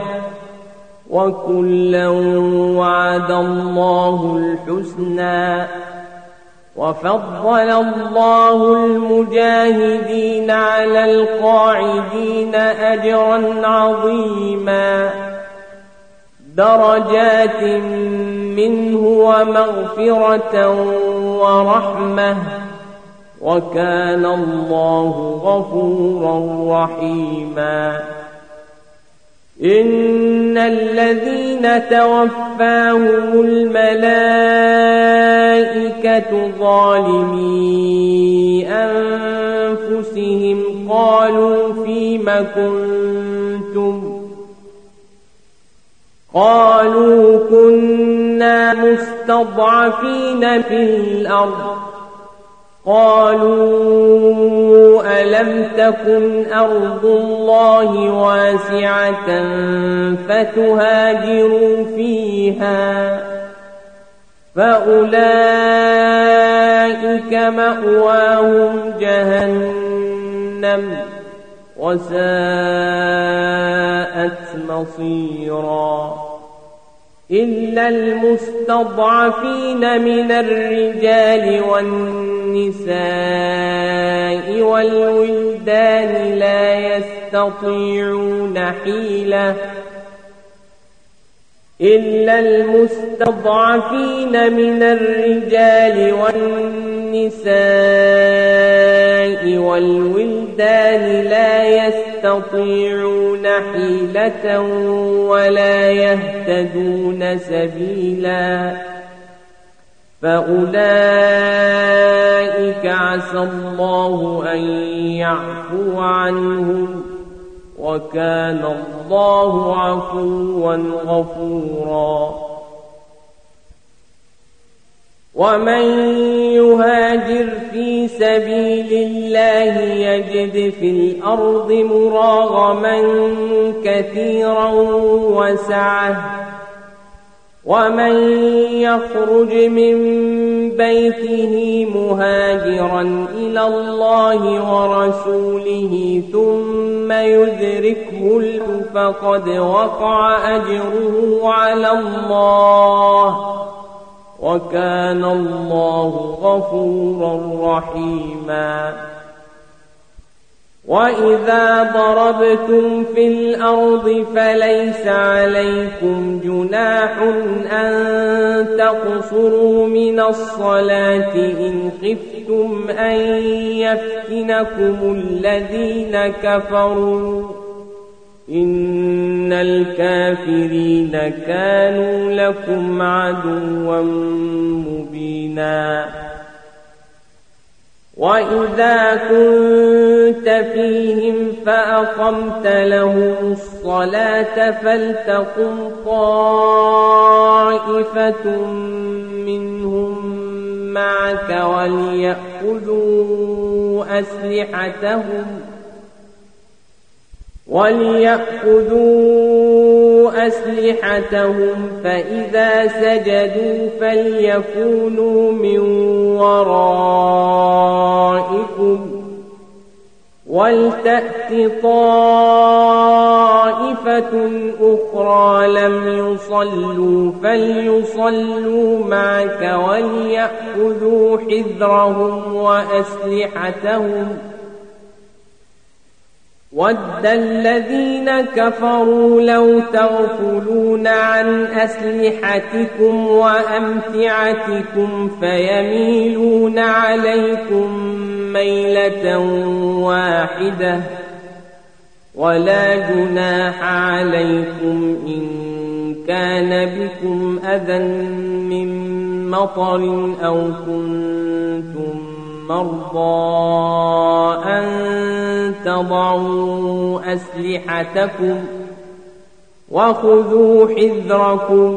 وكلا وعد الله الحسنى وفضل الله المجاهدين على القاعدين أجرا عظيما درجات منه ومغفرة ورحمة وكان الله غفورا رحيما إن الذين توفاهم الملائكة ظالمي أنفسهم قالوا فيم كنتم قالوا كنا مستضعفين في الأرض قالوا ألم تكن أرض الله واسعة فتهاجروا فيها فأولئك مأواهم جهنم وساءت مصيرا إلا المستضعفين من الرجال والنساء والولدان لا يستطيعون حيلة إلا المستضعفين من الرجال والنساء والولدان لا يستطيعون حيلة ولا يهتدون سبيلا فأولئك عسى الله أن يعفو عنهم وكان الله عفوا غفورا ومن يهاجر في سبيل الله يجد في الأرض مراغما كثيرا وسعة ومن يخرج من بيته مهاجرا إلى الله ورسوله ثم يدركه الموت فقد وقع أجره على الله وكان الله غفورا رحيما وإذا ضربتم في الأرض فليس عليكم جناح أن تقصروا من الصلاة إن خفتم أن يفتنكم الذين كفروا إن الكافرين كانوا لكم عدوا مبينا وإذا كنت فيهم فأقمت لهم الصلاة فلتقم طائفة منهم معك وليأخذوا أسلحتهم فإذا سجدوا فليكونوا من ورائكم ولتأت طائفة أخرى لم يصلوا فليصلوا معك وليأخذوا حذرهم وأسلحتهم ود الذين كفروا لو تغفلون عن أسلحتكم وأمتعتكم فيميلون عليكم ميلة واحدة ولا جناح عليكم إن كان بكم أذى من مطر أو كنتم مرضى أن تضعوا أسلحتكم وخذوا حذركم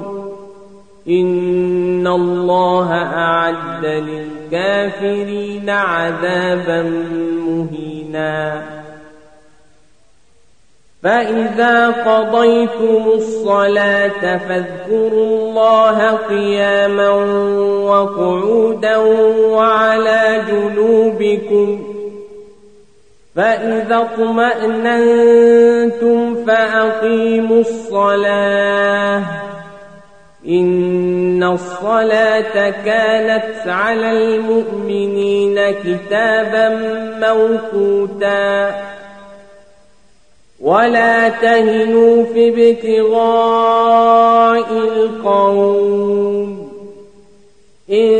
إن الله أعد للكافرين عذابا مهينا فإذا قضيتم الصلاة فاذكروا الله قياما وقعودا وعلى جنوبكم فإذا اطمأننتم فأقيموا الصلاة إن الصلاة كانت على المؤمنين كتابا موقوتا ولا تهنوا في ابتغاء القوم إن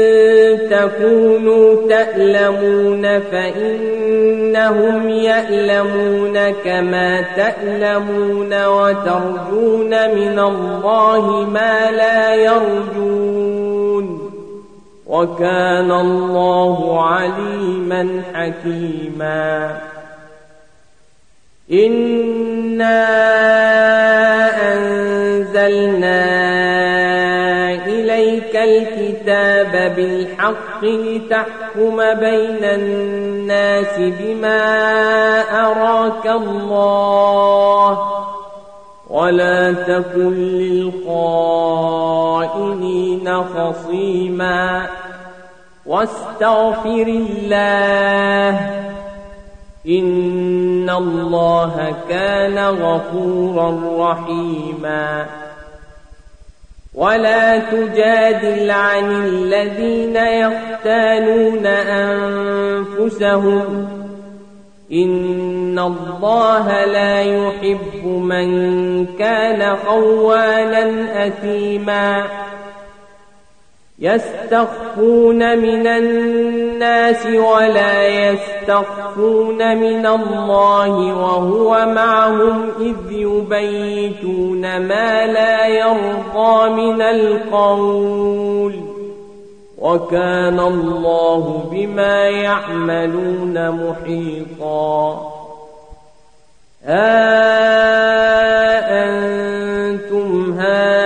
تكونوا تألمون فإنهم يألمون كما تألمون وترجون من الله ما لا يرجون وكان الله عليما حكيما إنا أنزلنا إليك الكتاب بالحق لتحكم بين الناس بما أراك الله ولا تكن للخائنين خصيما واستغفر الله إن الله كان غفورا رحيما ولا تجادل عن الذين يختانون أنفسهم إن الله لا يحب من كان خوانا أثيما يستخفون من الناس ولا يستخفون من الله وهو معهم إذ يبيتون ما لا يرضى من القول وكان الله بما يعملون محيطا أنتم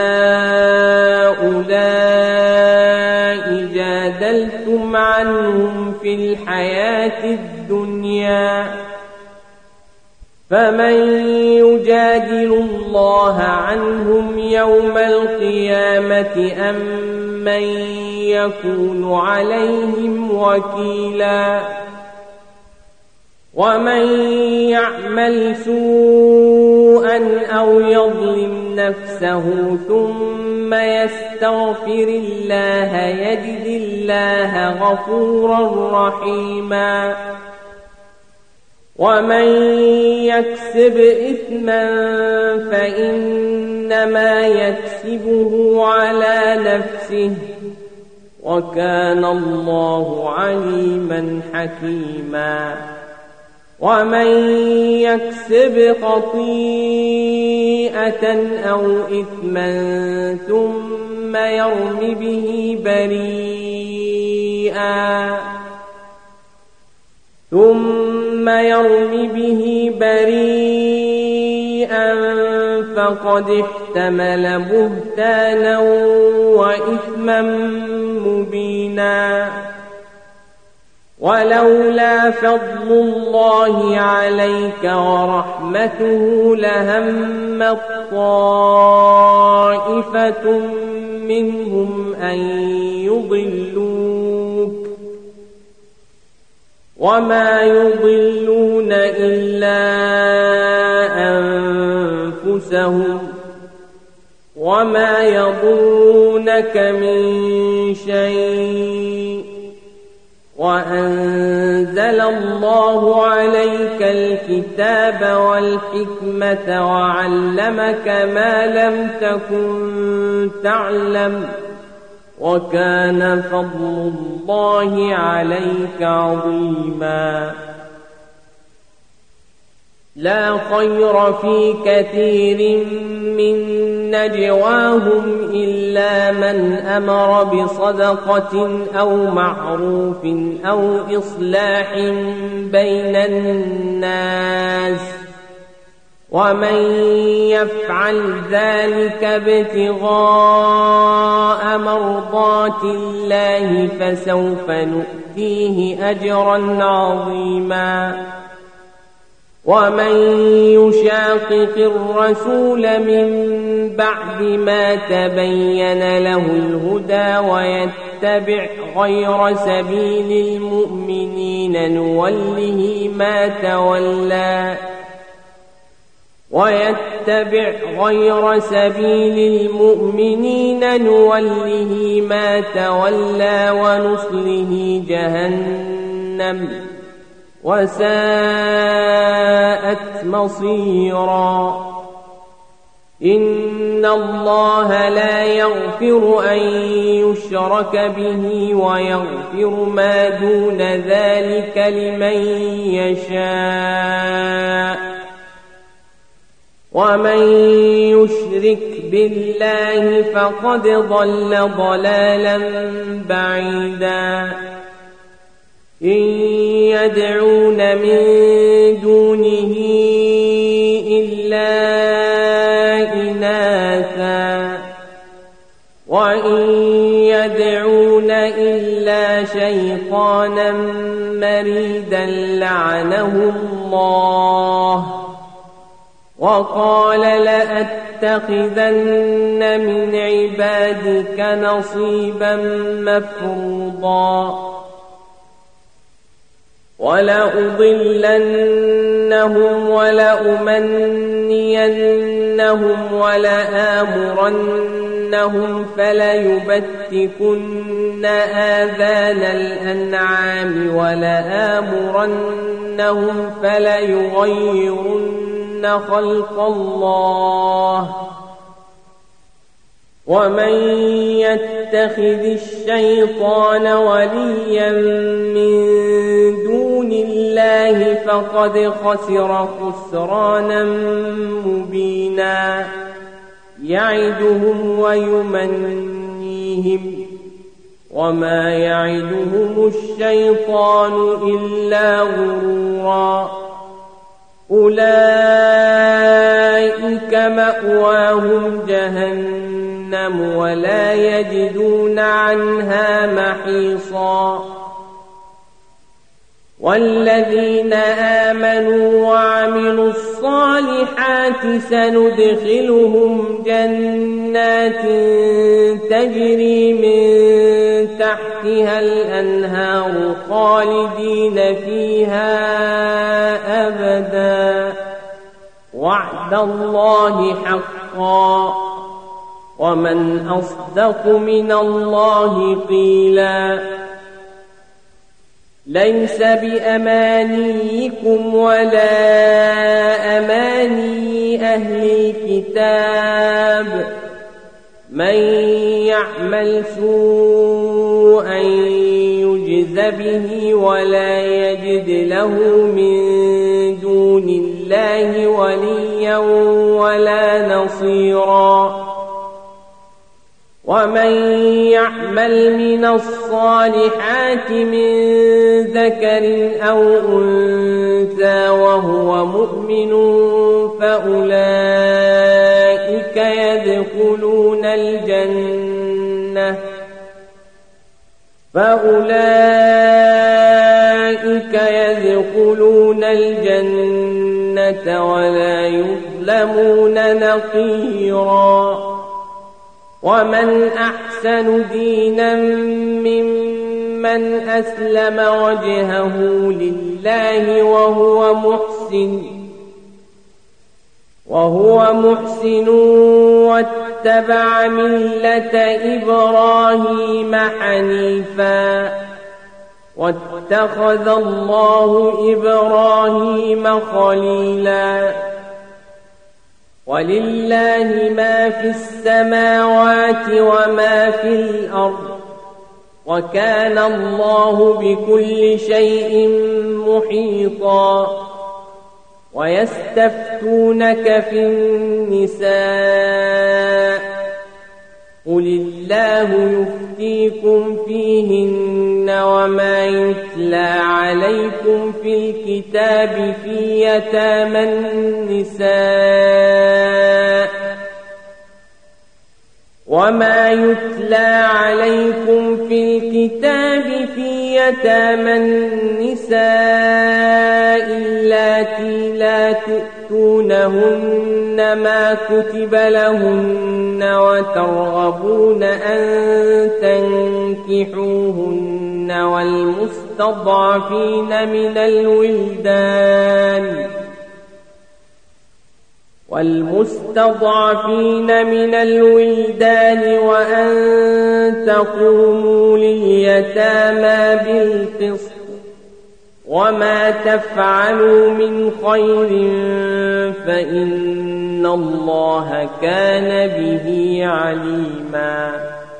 هؤلاء جادلتم عنهم في الحياة الدنيا فمن يجادل الله عنهم يوم القيامة أم من يكون عليهم وكيلا ومن يعمل سوءا أو يظلم نفسه ثم يستغفر الله يجد الله غفورا رحيما ومن يكسب إثما فإنما يكسبه على نفسه وكان الله عليما حكيما ومن يكسب خطيئة أو إثما ثم يرم به بريئا فقد احتمل بهتانا وإثما مبينا ولولا فضل الله عليك ورحمته لهم طائفة منهم أن يضلوك وما يضلون إلا أنفسهم وما يضرونك من شيء وأنزل الله عليك الكتاب والحكمة وعلمك ما لم تكن تعلم وكان فضل الله عليك عظيما لا خير في كثير من نجواهم إلا من أمر بصدقة أو معروف أو إصلاح بين الناس ومن يفعل ذلك ابتغاء مرضات الله فسوف نؤتيه أجرا عظيما ومن يشاقق الرسول من بعد ما تبين له الهدى ويتبع غير سبيل المؤمنين نوله ما تولى ونصله جهنم وساءت مصيرا إن الله لا يغفر أن يشرك به ويغفر ما دون ذلك لمن يشاء ومن يشرك بالله فقد ضل ضلالا بعيدا إن يدعون من دونه إلا إناثا وإن يدعون يتبعون إلا شيطانا مريدا لعنه الله وقال لأتخذن من عبادك نصيبا مفروضا ولأضلنهم ولأمنينهم ولآمرنهم فليبتكن آذان الأنعام ولآمرنهم فليغيرن خلق الله ومن يتخذ الشيطان وليا من دون الله فقد خسر خسرانا مبينا يعدهم ويمنيهم وما يعدهم الشيطان إلا غرورا أولئك مأواهم جهنم ولا يجدون عنها محيصا والذين آمنوا وعملوا الصالحات سندخلهم جنات تجري من تحتها الأنهار خالدين فيها أبدا وعد الله حقا ومن أصدق من الله قيلا ليس بأمانيكم ولا أماني أهل الكتاب من يعمل سوءا يجز به ولا يجد له من دون الله وليا ولا نصيرا ومن يعمل من الصالحات من ذكر أو أنثى وهو مؤمن فأولئك يدخلون الجنة ولا يظلمون نقيرا ومن أحسن دينا ممن أسلم وجهه لله وهو محسن واتبع ملة إبراهيم حنيفا واتخذ الله إبراهيم خليلا ولله ما في السماوات وما في الأرض وكان الله بكل شيء محيطا ويستفتونك في النساء قل الله يفتيكم فيهن وما يتلى عليكم في الكتاب في يتامى النساء اللاتي لا تؤتونهن ما كتب لهن وترغبون أن تنكحوهن والمستضعفين من الولدان وأن تقوموا لليتامى بالقسط وما تفعلوا من خير فإن الله كان به عليما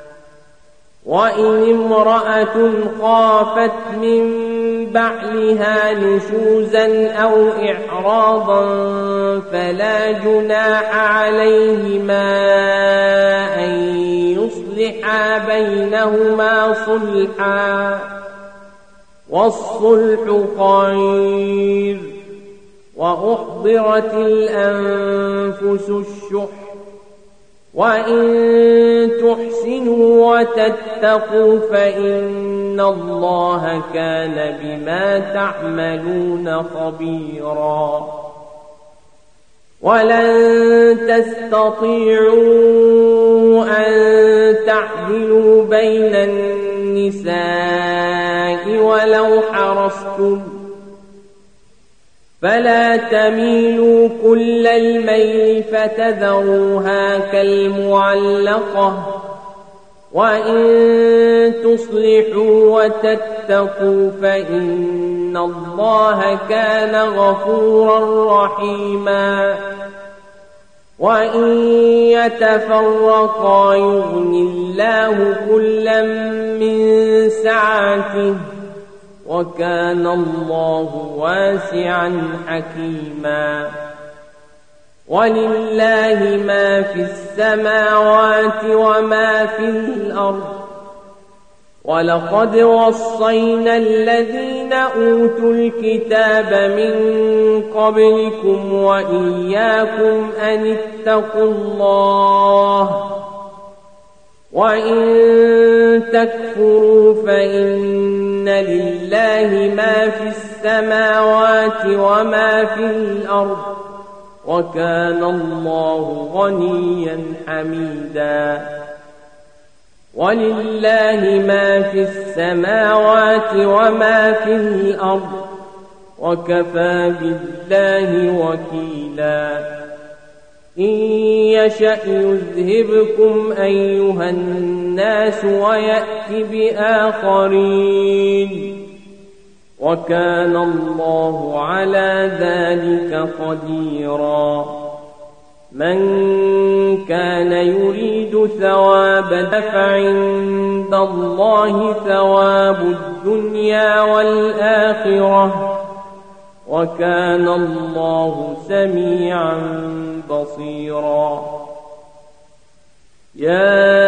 وإن امرأة خافت من بعلها نشوزا أو إعراضا فلا جناح عليهما أن يصلحا بينهما صلحا والصلح خير وأحضرت الأنفس الشح وإن تحسنوا وتتقوا فإن الله كان بما تعملون خبيرا. ولن تستطيعوا أن تعدلوا بين النساء ولو حرصتم، فلا تميلوا كل الميل فتذروها كالمعلقة. وإن تصلحوا وتتقوا فإن الله كان غفورا رحيما. وإن يتفرقا يغن الله كلا من سعته، وكان الله واسعا حكيما. ولله ما في السماوات وما في الأرض. ولقد وصينا الذين أوتوا الكتاب من قبلكم وإياكم أن اتقوا الله. وإن تكفروا فإن لله ما في السماوات وما في الأرض، وكان الله غنيا حميدا. ولله ما في السماوات وما في الأرض، وكفى بالله وكيلا. إن يشأ يذهبكم أيها الناس ويأت بآخرين، وكان الله على ذلك قديرا. من كان يريد ثواب فعند الله ثواب الدنيا والآخرة، وكان الله سميعا بصيرا. يا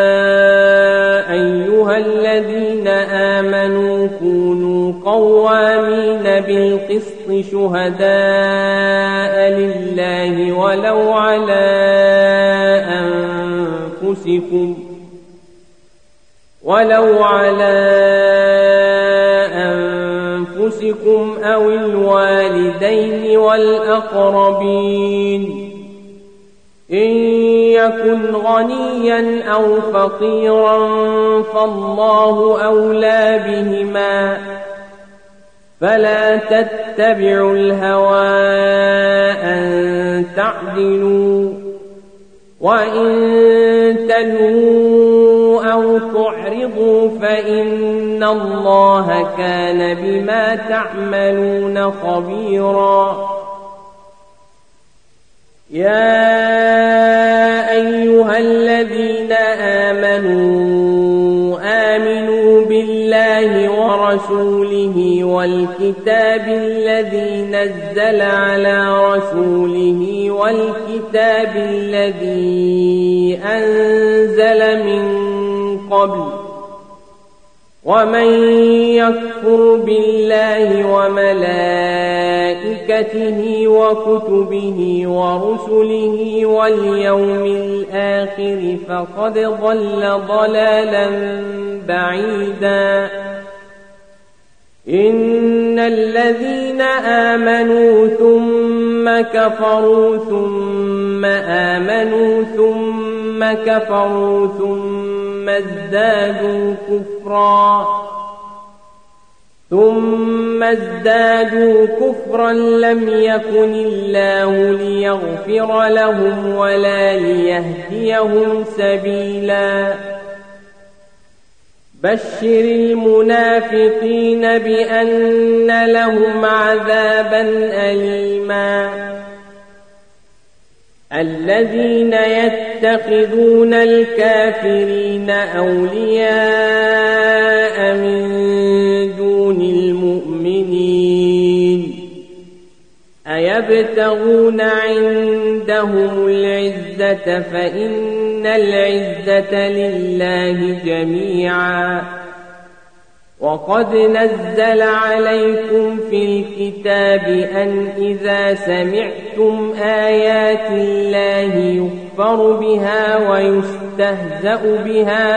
أيها الذين آمنوا كونوا قوامين بالقسط شهداء لله ولو على أنفسكم أو الوالدين والأقربين، إن يكن غنيا أو فقيرا فالله أولى بهما، فلا تتبعوا الهوى أن تعدلوا، وإن تلووا أو تعرضوا فإن الله كان بما تعملون خبيرا. يا أيها الذين آمنوا بالله ورسوله والكتاب الذي نزل على رسوله والكتاب الذي أنزل من قبل، ومن يكفر بالله وملائكته وكتبه ورسله واليوم الآخر فقد ضل ضلالا بعيدا. إن الذين آمنوا ثم كفروا ثم آمنوا ثم كفروا ثم ازدادوا كفرا لم يكن الله ليغفر لهم ولا ليهديهم سبيلا. بشر المنافقين بأن لهم عذابا أليما. الذين يتخذون الكافرين أولياء من دون المؤمنين أيبتغون عندهم العزة فإن العزة لله جميعا وقد نزل عليكم في الكتاب أن إذا سمعتم آيات الله يكفر بها ويستهزأ بها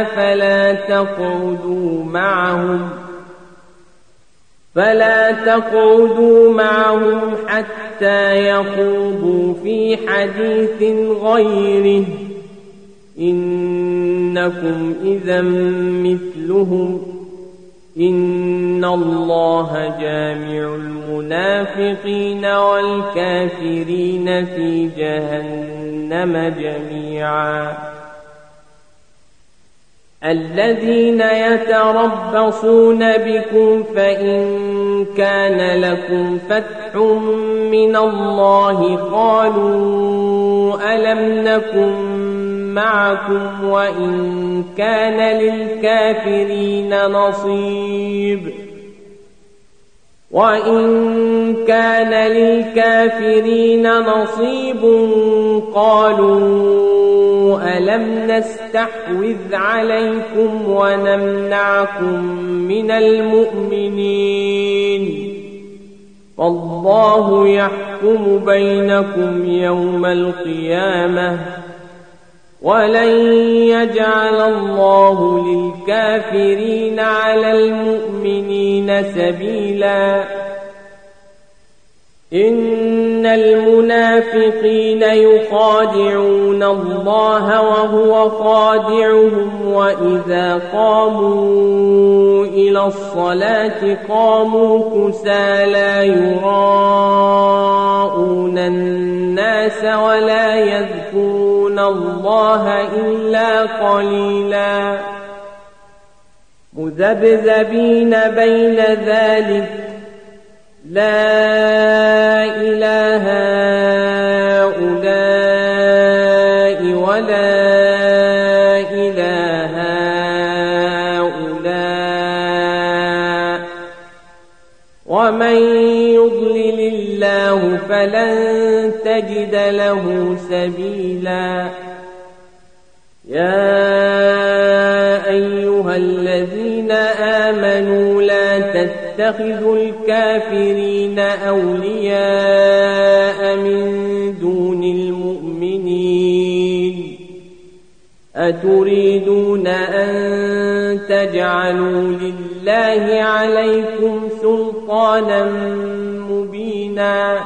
فلا تقعدوا معهم حتى يخوضوا في حديث غيره إنكم إذا مثلهم إن الله جامع المنافقين والكافرين في جهنم جميعا الذين يتربصون بكم فإن كان لكم فتح من الله قالوا ألم نكن معكم وإن كان للكافرين نصيب قالوا ألم نستحوذ عليكم ونمنعكم من المؤمنين فالله يحكم بينكم يوم القيامة ولن يجعل الله للكافرين على المؤمنين سبيلا إن المنافقين يخادعون الله وهو خادعهم وإذا قاموا إلى الصلاة قاموا كسالى يراءون الناس ولا يذكرون الله إلا قليلا مذبذبين بين ذلك لا إله هؤلاء ولا إله هؤلاء ومن يضلل الله فلن تجد له سبيلا يا أيها الذين آمنوا لا تتخذوا الكافرين أولياء من دون المؤمنين أتريدون أن تجعلوا لله عليكم سلطانا مبينا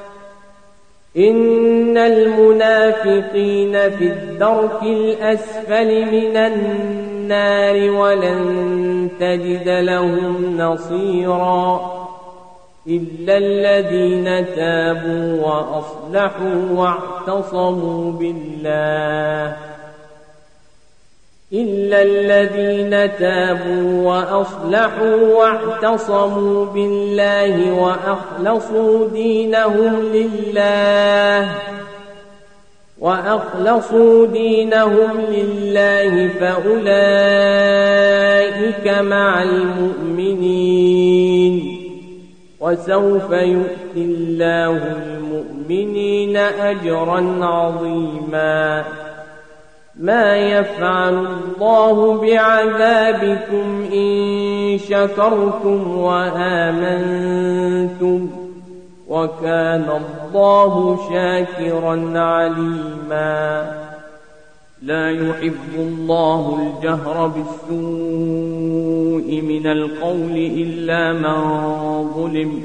إن المنافقين في الدرك الأسفل من النار ولن تجد لهم نصيرا إلا الذين تابوا وأصلحوا واعتصموا بالله وأخلصوا دينهم لله فأولئك مع المؤمنين وسوف يؤتي الله المؤمنين أجرا عظيما ما يفعل الله بعذابكم إن شكرتم وآمنتم وكان الله شاكرا عليما لا يحب الله الجهر بالسوء من القول إلا من ظلم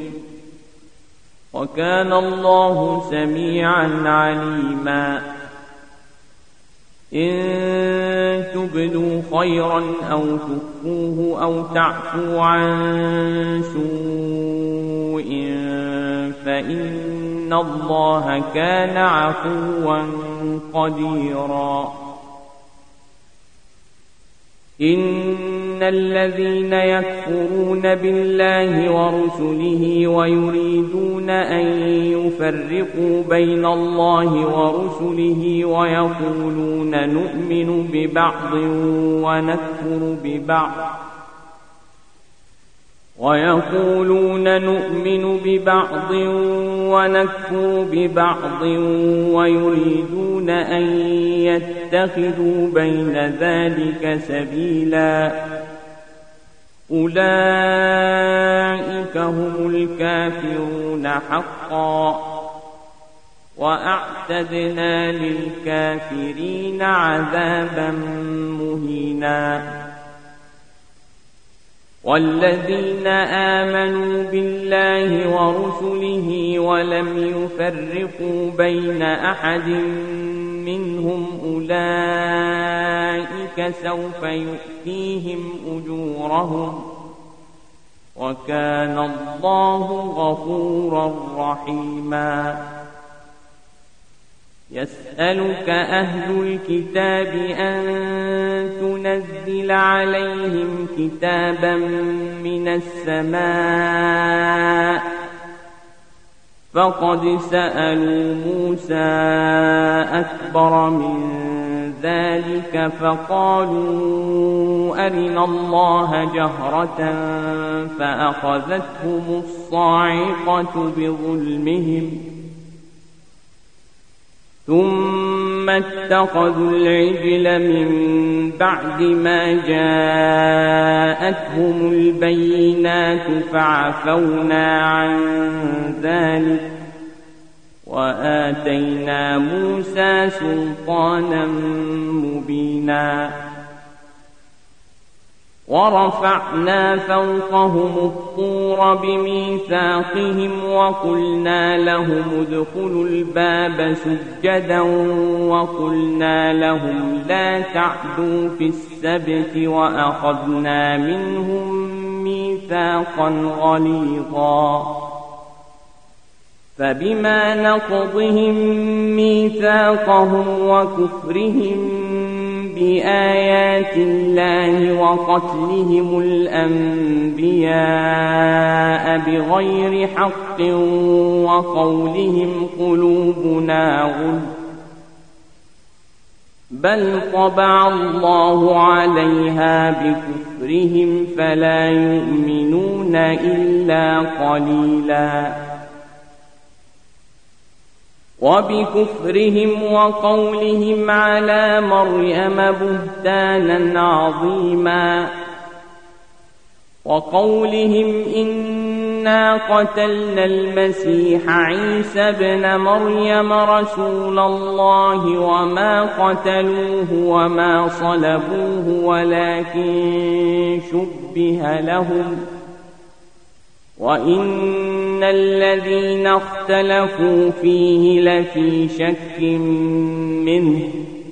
وكان الله سميعا عليما إن تبدوا خيرا أو تخفوه أو تعفوا عن سوء فإن الله كان عفوا قديرا إن الذين يكفرون بالله ورسله ويريدون أن يفرقوا بين الله ورسله ويقولون نؤمن ببعض ونكفر ببعض ويريدون أن يتخذوا بين ذلك سبيلا أولئك هم الكافرون حقا وأعتدنا للكافرين عذابا مهينا والذين آمنوا بالله ورسله ولم يفرقوا بين أحد منهم أولئك سوف يؤتيهم أجورهم وكان الله غفورا رحيما يسألك أهل الكتاب أن تنزل عليهم كتابا من السماء فقد سألوا موسى أكبر من ذلك فقالوا أرنا الله جهرة فأخذتهم الصاعقة بظلمهم ثم اتخذوا العجل من بعد ما جاءتهم البينات فعفونا عن ذلك وآتينا موسى سلطانا مبينا ورفعنا فوقهم الطور بميثاقهم وقلنا لهم ادخلوا الباب سجدا وقلنا لهم لا تعدوا في السبت وأخذنا منهم ميثاقا غليظا فبما نقضهم ميثاقهم وكفرهم بآيات الله وقتلهم الأنبياء بغير حق وقولهم قلوبنا غلف بل طبع الله عليها بكفرهم فلا يؤمنون إلا قليلا وبكفرهم وقولهم على مريم بهتانا عظيما وقولهم إنا قتلنا المسيح عيسى ابن مريم رسول الله وما قتلوه وما صلبوه ولكن شبه لهم وإن الذين اختلفوا فيه لفي شك منه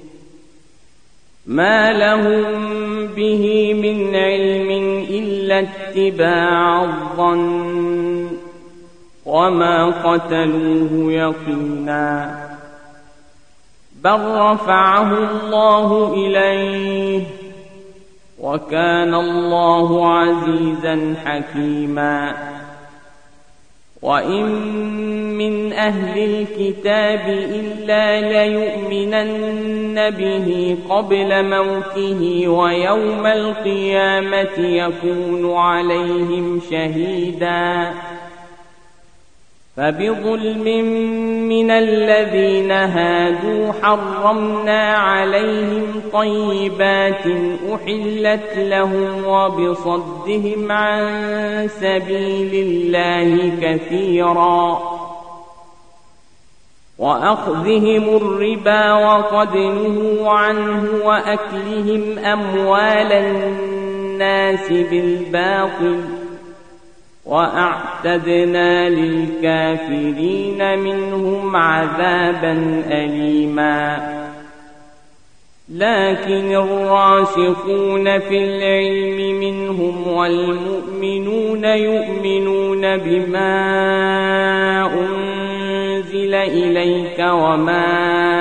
ما لهم به من علم إلا اتباع الظن وما قتلوه يقينا بل رفعه الله إليه وكان الله عزيزا حكيما وإن من أهل الكتاب إلا ليؤمنن به قبل موته ويوم القيامة يكون عليهم شهيدا فبظلم من الذين هادوا حرمنا عليهم طيبات أحلت لهم وبصدهم عن سبيل الله كثيرا وأخذهم الربا وقد نهوا عنه وأكلهم أموال الناس بالباطل وأعتدنا للكافرين منهم عذابا أليما لكن الراسخون في العلم منهم والمؤمنون يؤمنون بما أنزل إليك وما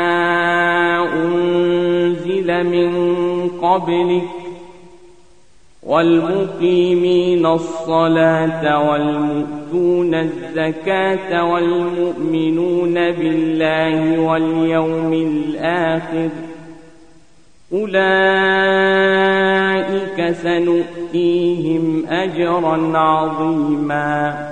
أنزل من قبلك والمقيمين الصلاة والمؤتون الزكاة والمؤمنون بالله واليوم الآخر أولئك سنؤتيهم أجرا عظيما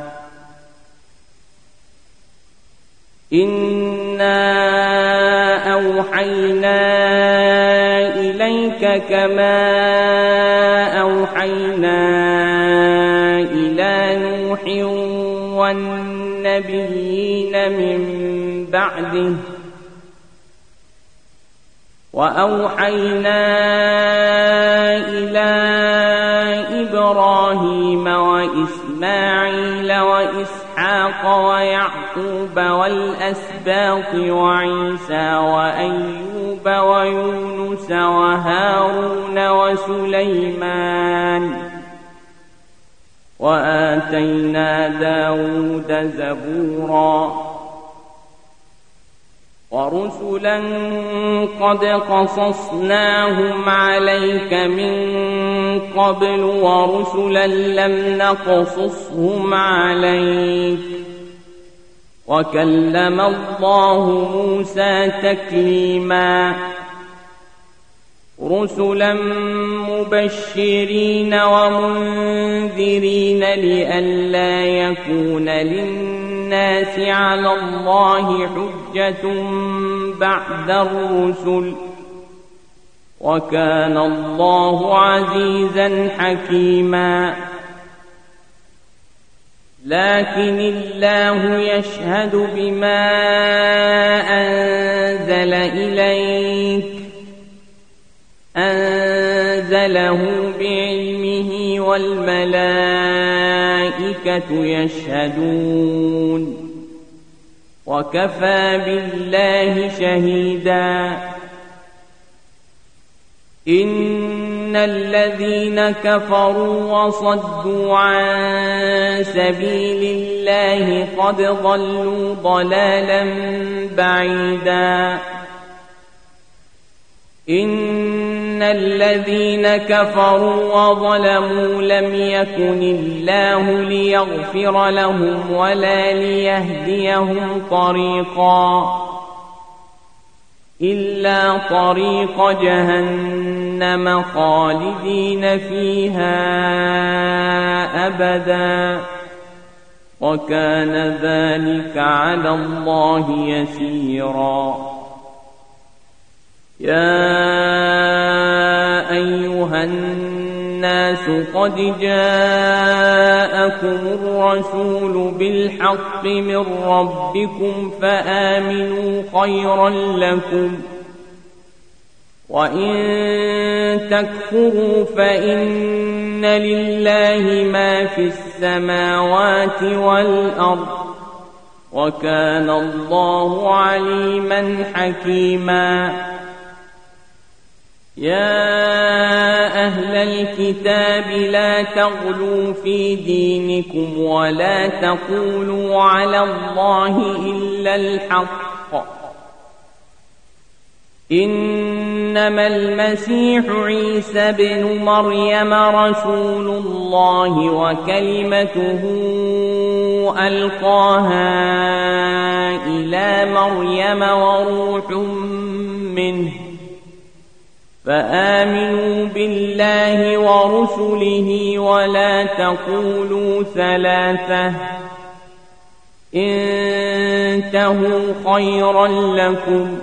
إنا أوحينا إليك كما أوحينا والنبيين من بعده وأوحينا إلى إبراهيم وإسماعيل وإسحاق ويعقوب والأسباط وعيسى وأيوب ويونس وهارون وسليمان وآتينا داود زبورا ورسلا قد قصصناهم عليك من قبل ورسلا لم نقصصهم عليك وكلم الله موسى تكليما رسلا مبشرين ومنذرين لئلا يكون للناس على الله حجة بعد الرسل وكان الله عزيزا حكيما لكن الله يشهد بما أنزل إليك أنزله بعلمه والملائكة يشهدون وكفى بالله شهيدا إن الذين كفروا وصدوا عن سبيل الله قد ضلوا ضلالا بعيدا إن الذين كفروا وظلموا لم يكن الله ليغفر لهم ولا ليهديهم طريقا إلا طريق جهنم خالدين فيها أبدا وكان ذلك على الله يسيرا يا أيها الناس قد جاءكم الرسول بالحق من ربكم فآمنوا خيرا لكم وإن تكفروا فإن لله ما في السماوات والأرض وكان الله عليما حكيما يا أهل الكتاب لا تغلوا في دينكم ولا تقولوا على الله إلا الحق إنما المسيح عيسى بن مريم رسول الله وكلمته ألقاها إلى مريم وروح منه فآمنوا بالله ورسله ولا تقولوا ثلاثة انتهوا خيرا لكم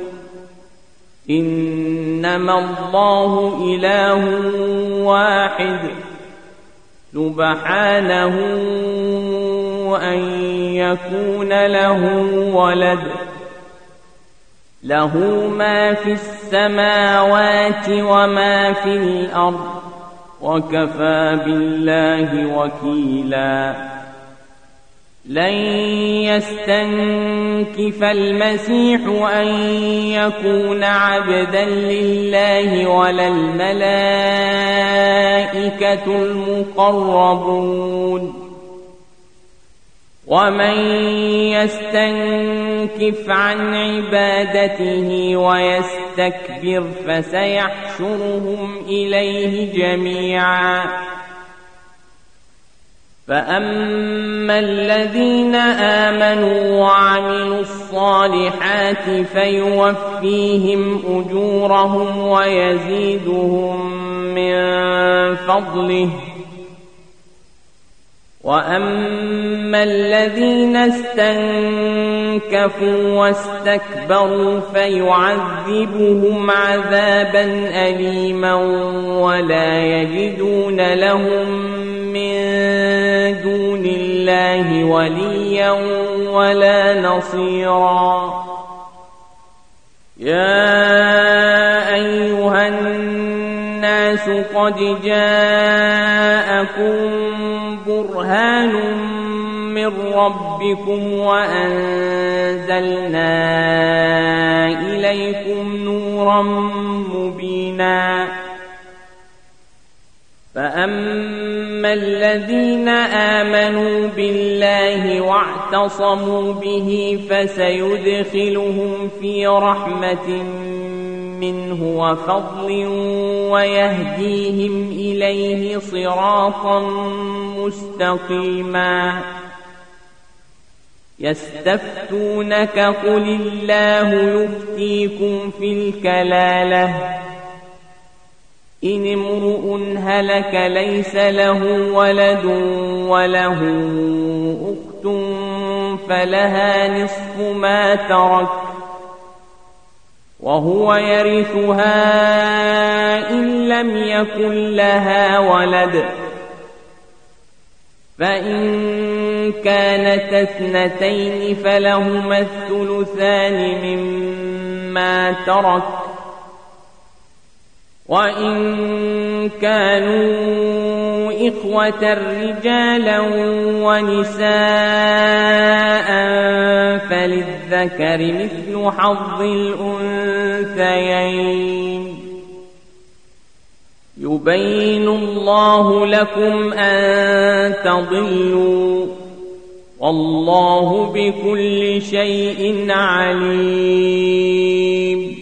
إنما الله إله واحد سبحانه أن يكون له ولد له ما في السماوات وما في الأرض وكفى بالله وكيلا لن يستنكف المسيح أن يكون عبدا لله ولا الملائكة المقربون ومن يستنكف عن عبادته ويستكبر فسيحشرهم إليه جميعا فأما الذين آمنوا وعملوا الصالحات فيوفيهم أجورهم ويزيدهم من فضله وأما الذين استنكفوا واستكبروا فيعذبهم عذابا أليما ولا يجدون لهم من دون الله وليا ولا نصيرا. يا أيها الناس قد جاءكم برهان من ربكم وأنزلنا إليكم نورا مبينا. فأما الذين آمنوا بالله واعتصموا به فسيدخلهم في رحمة منه وفضل ويهديهم إليه صراطا مستقيما. يستفتونك قل الله يفتيكم في الكلالة إن امرؤ هلك ليس له ولد وله أخت فلها نصف ما ترك وهو يرثها إن لم يكن لها ولد، فإن كانت اثنتين فلهما الثلثان مما ترك، وإن كانوا إخوة رجالا ونساء فللذكر مثل حظ الأنثيين. يبين الله لكم أن تضلوا والله بكل شيء عليم.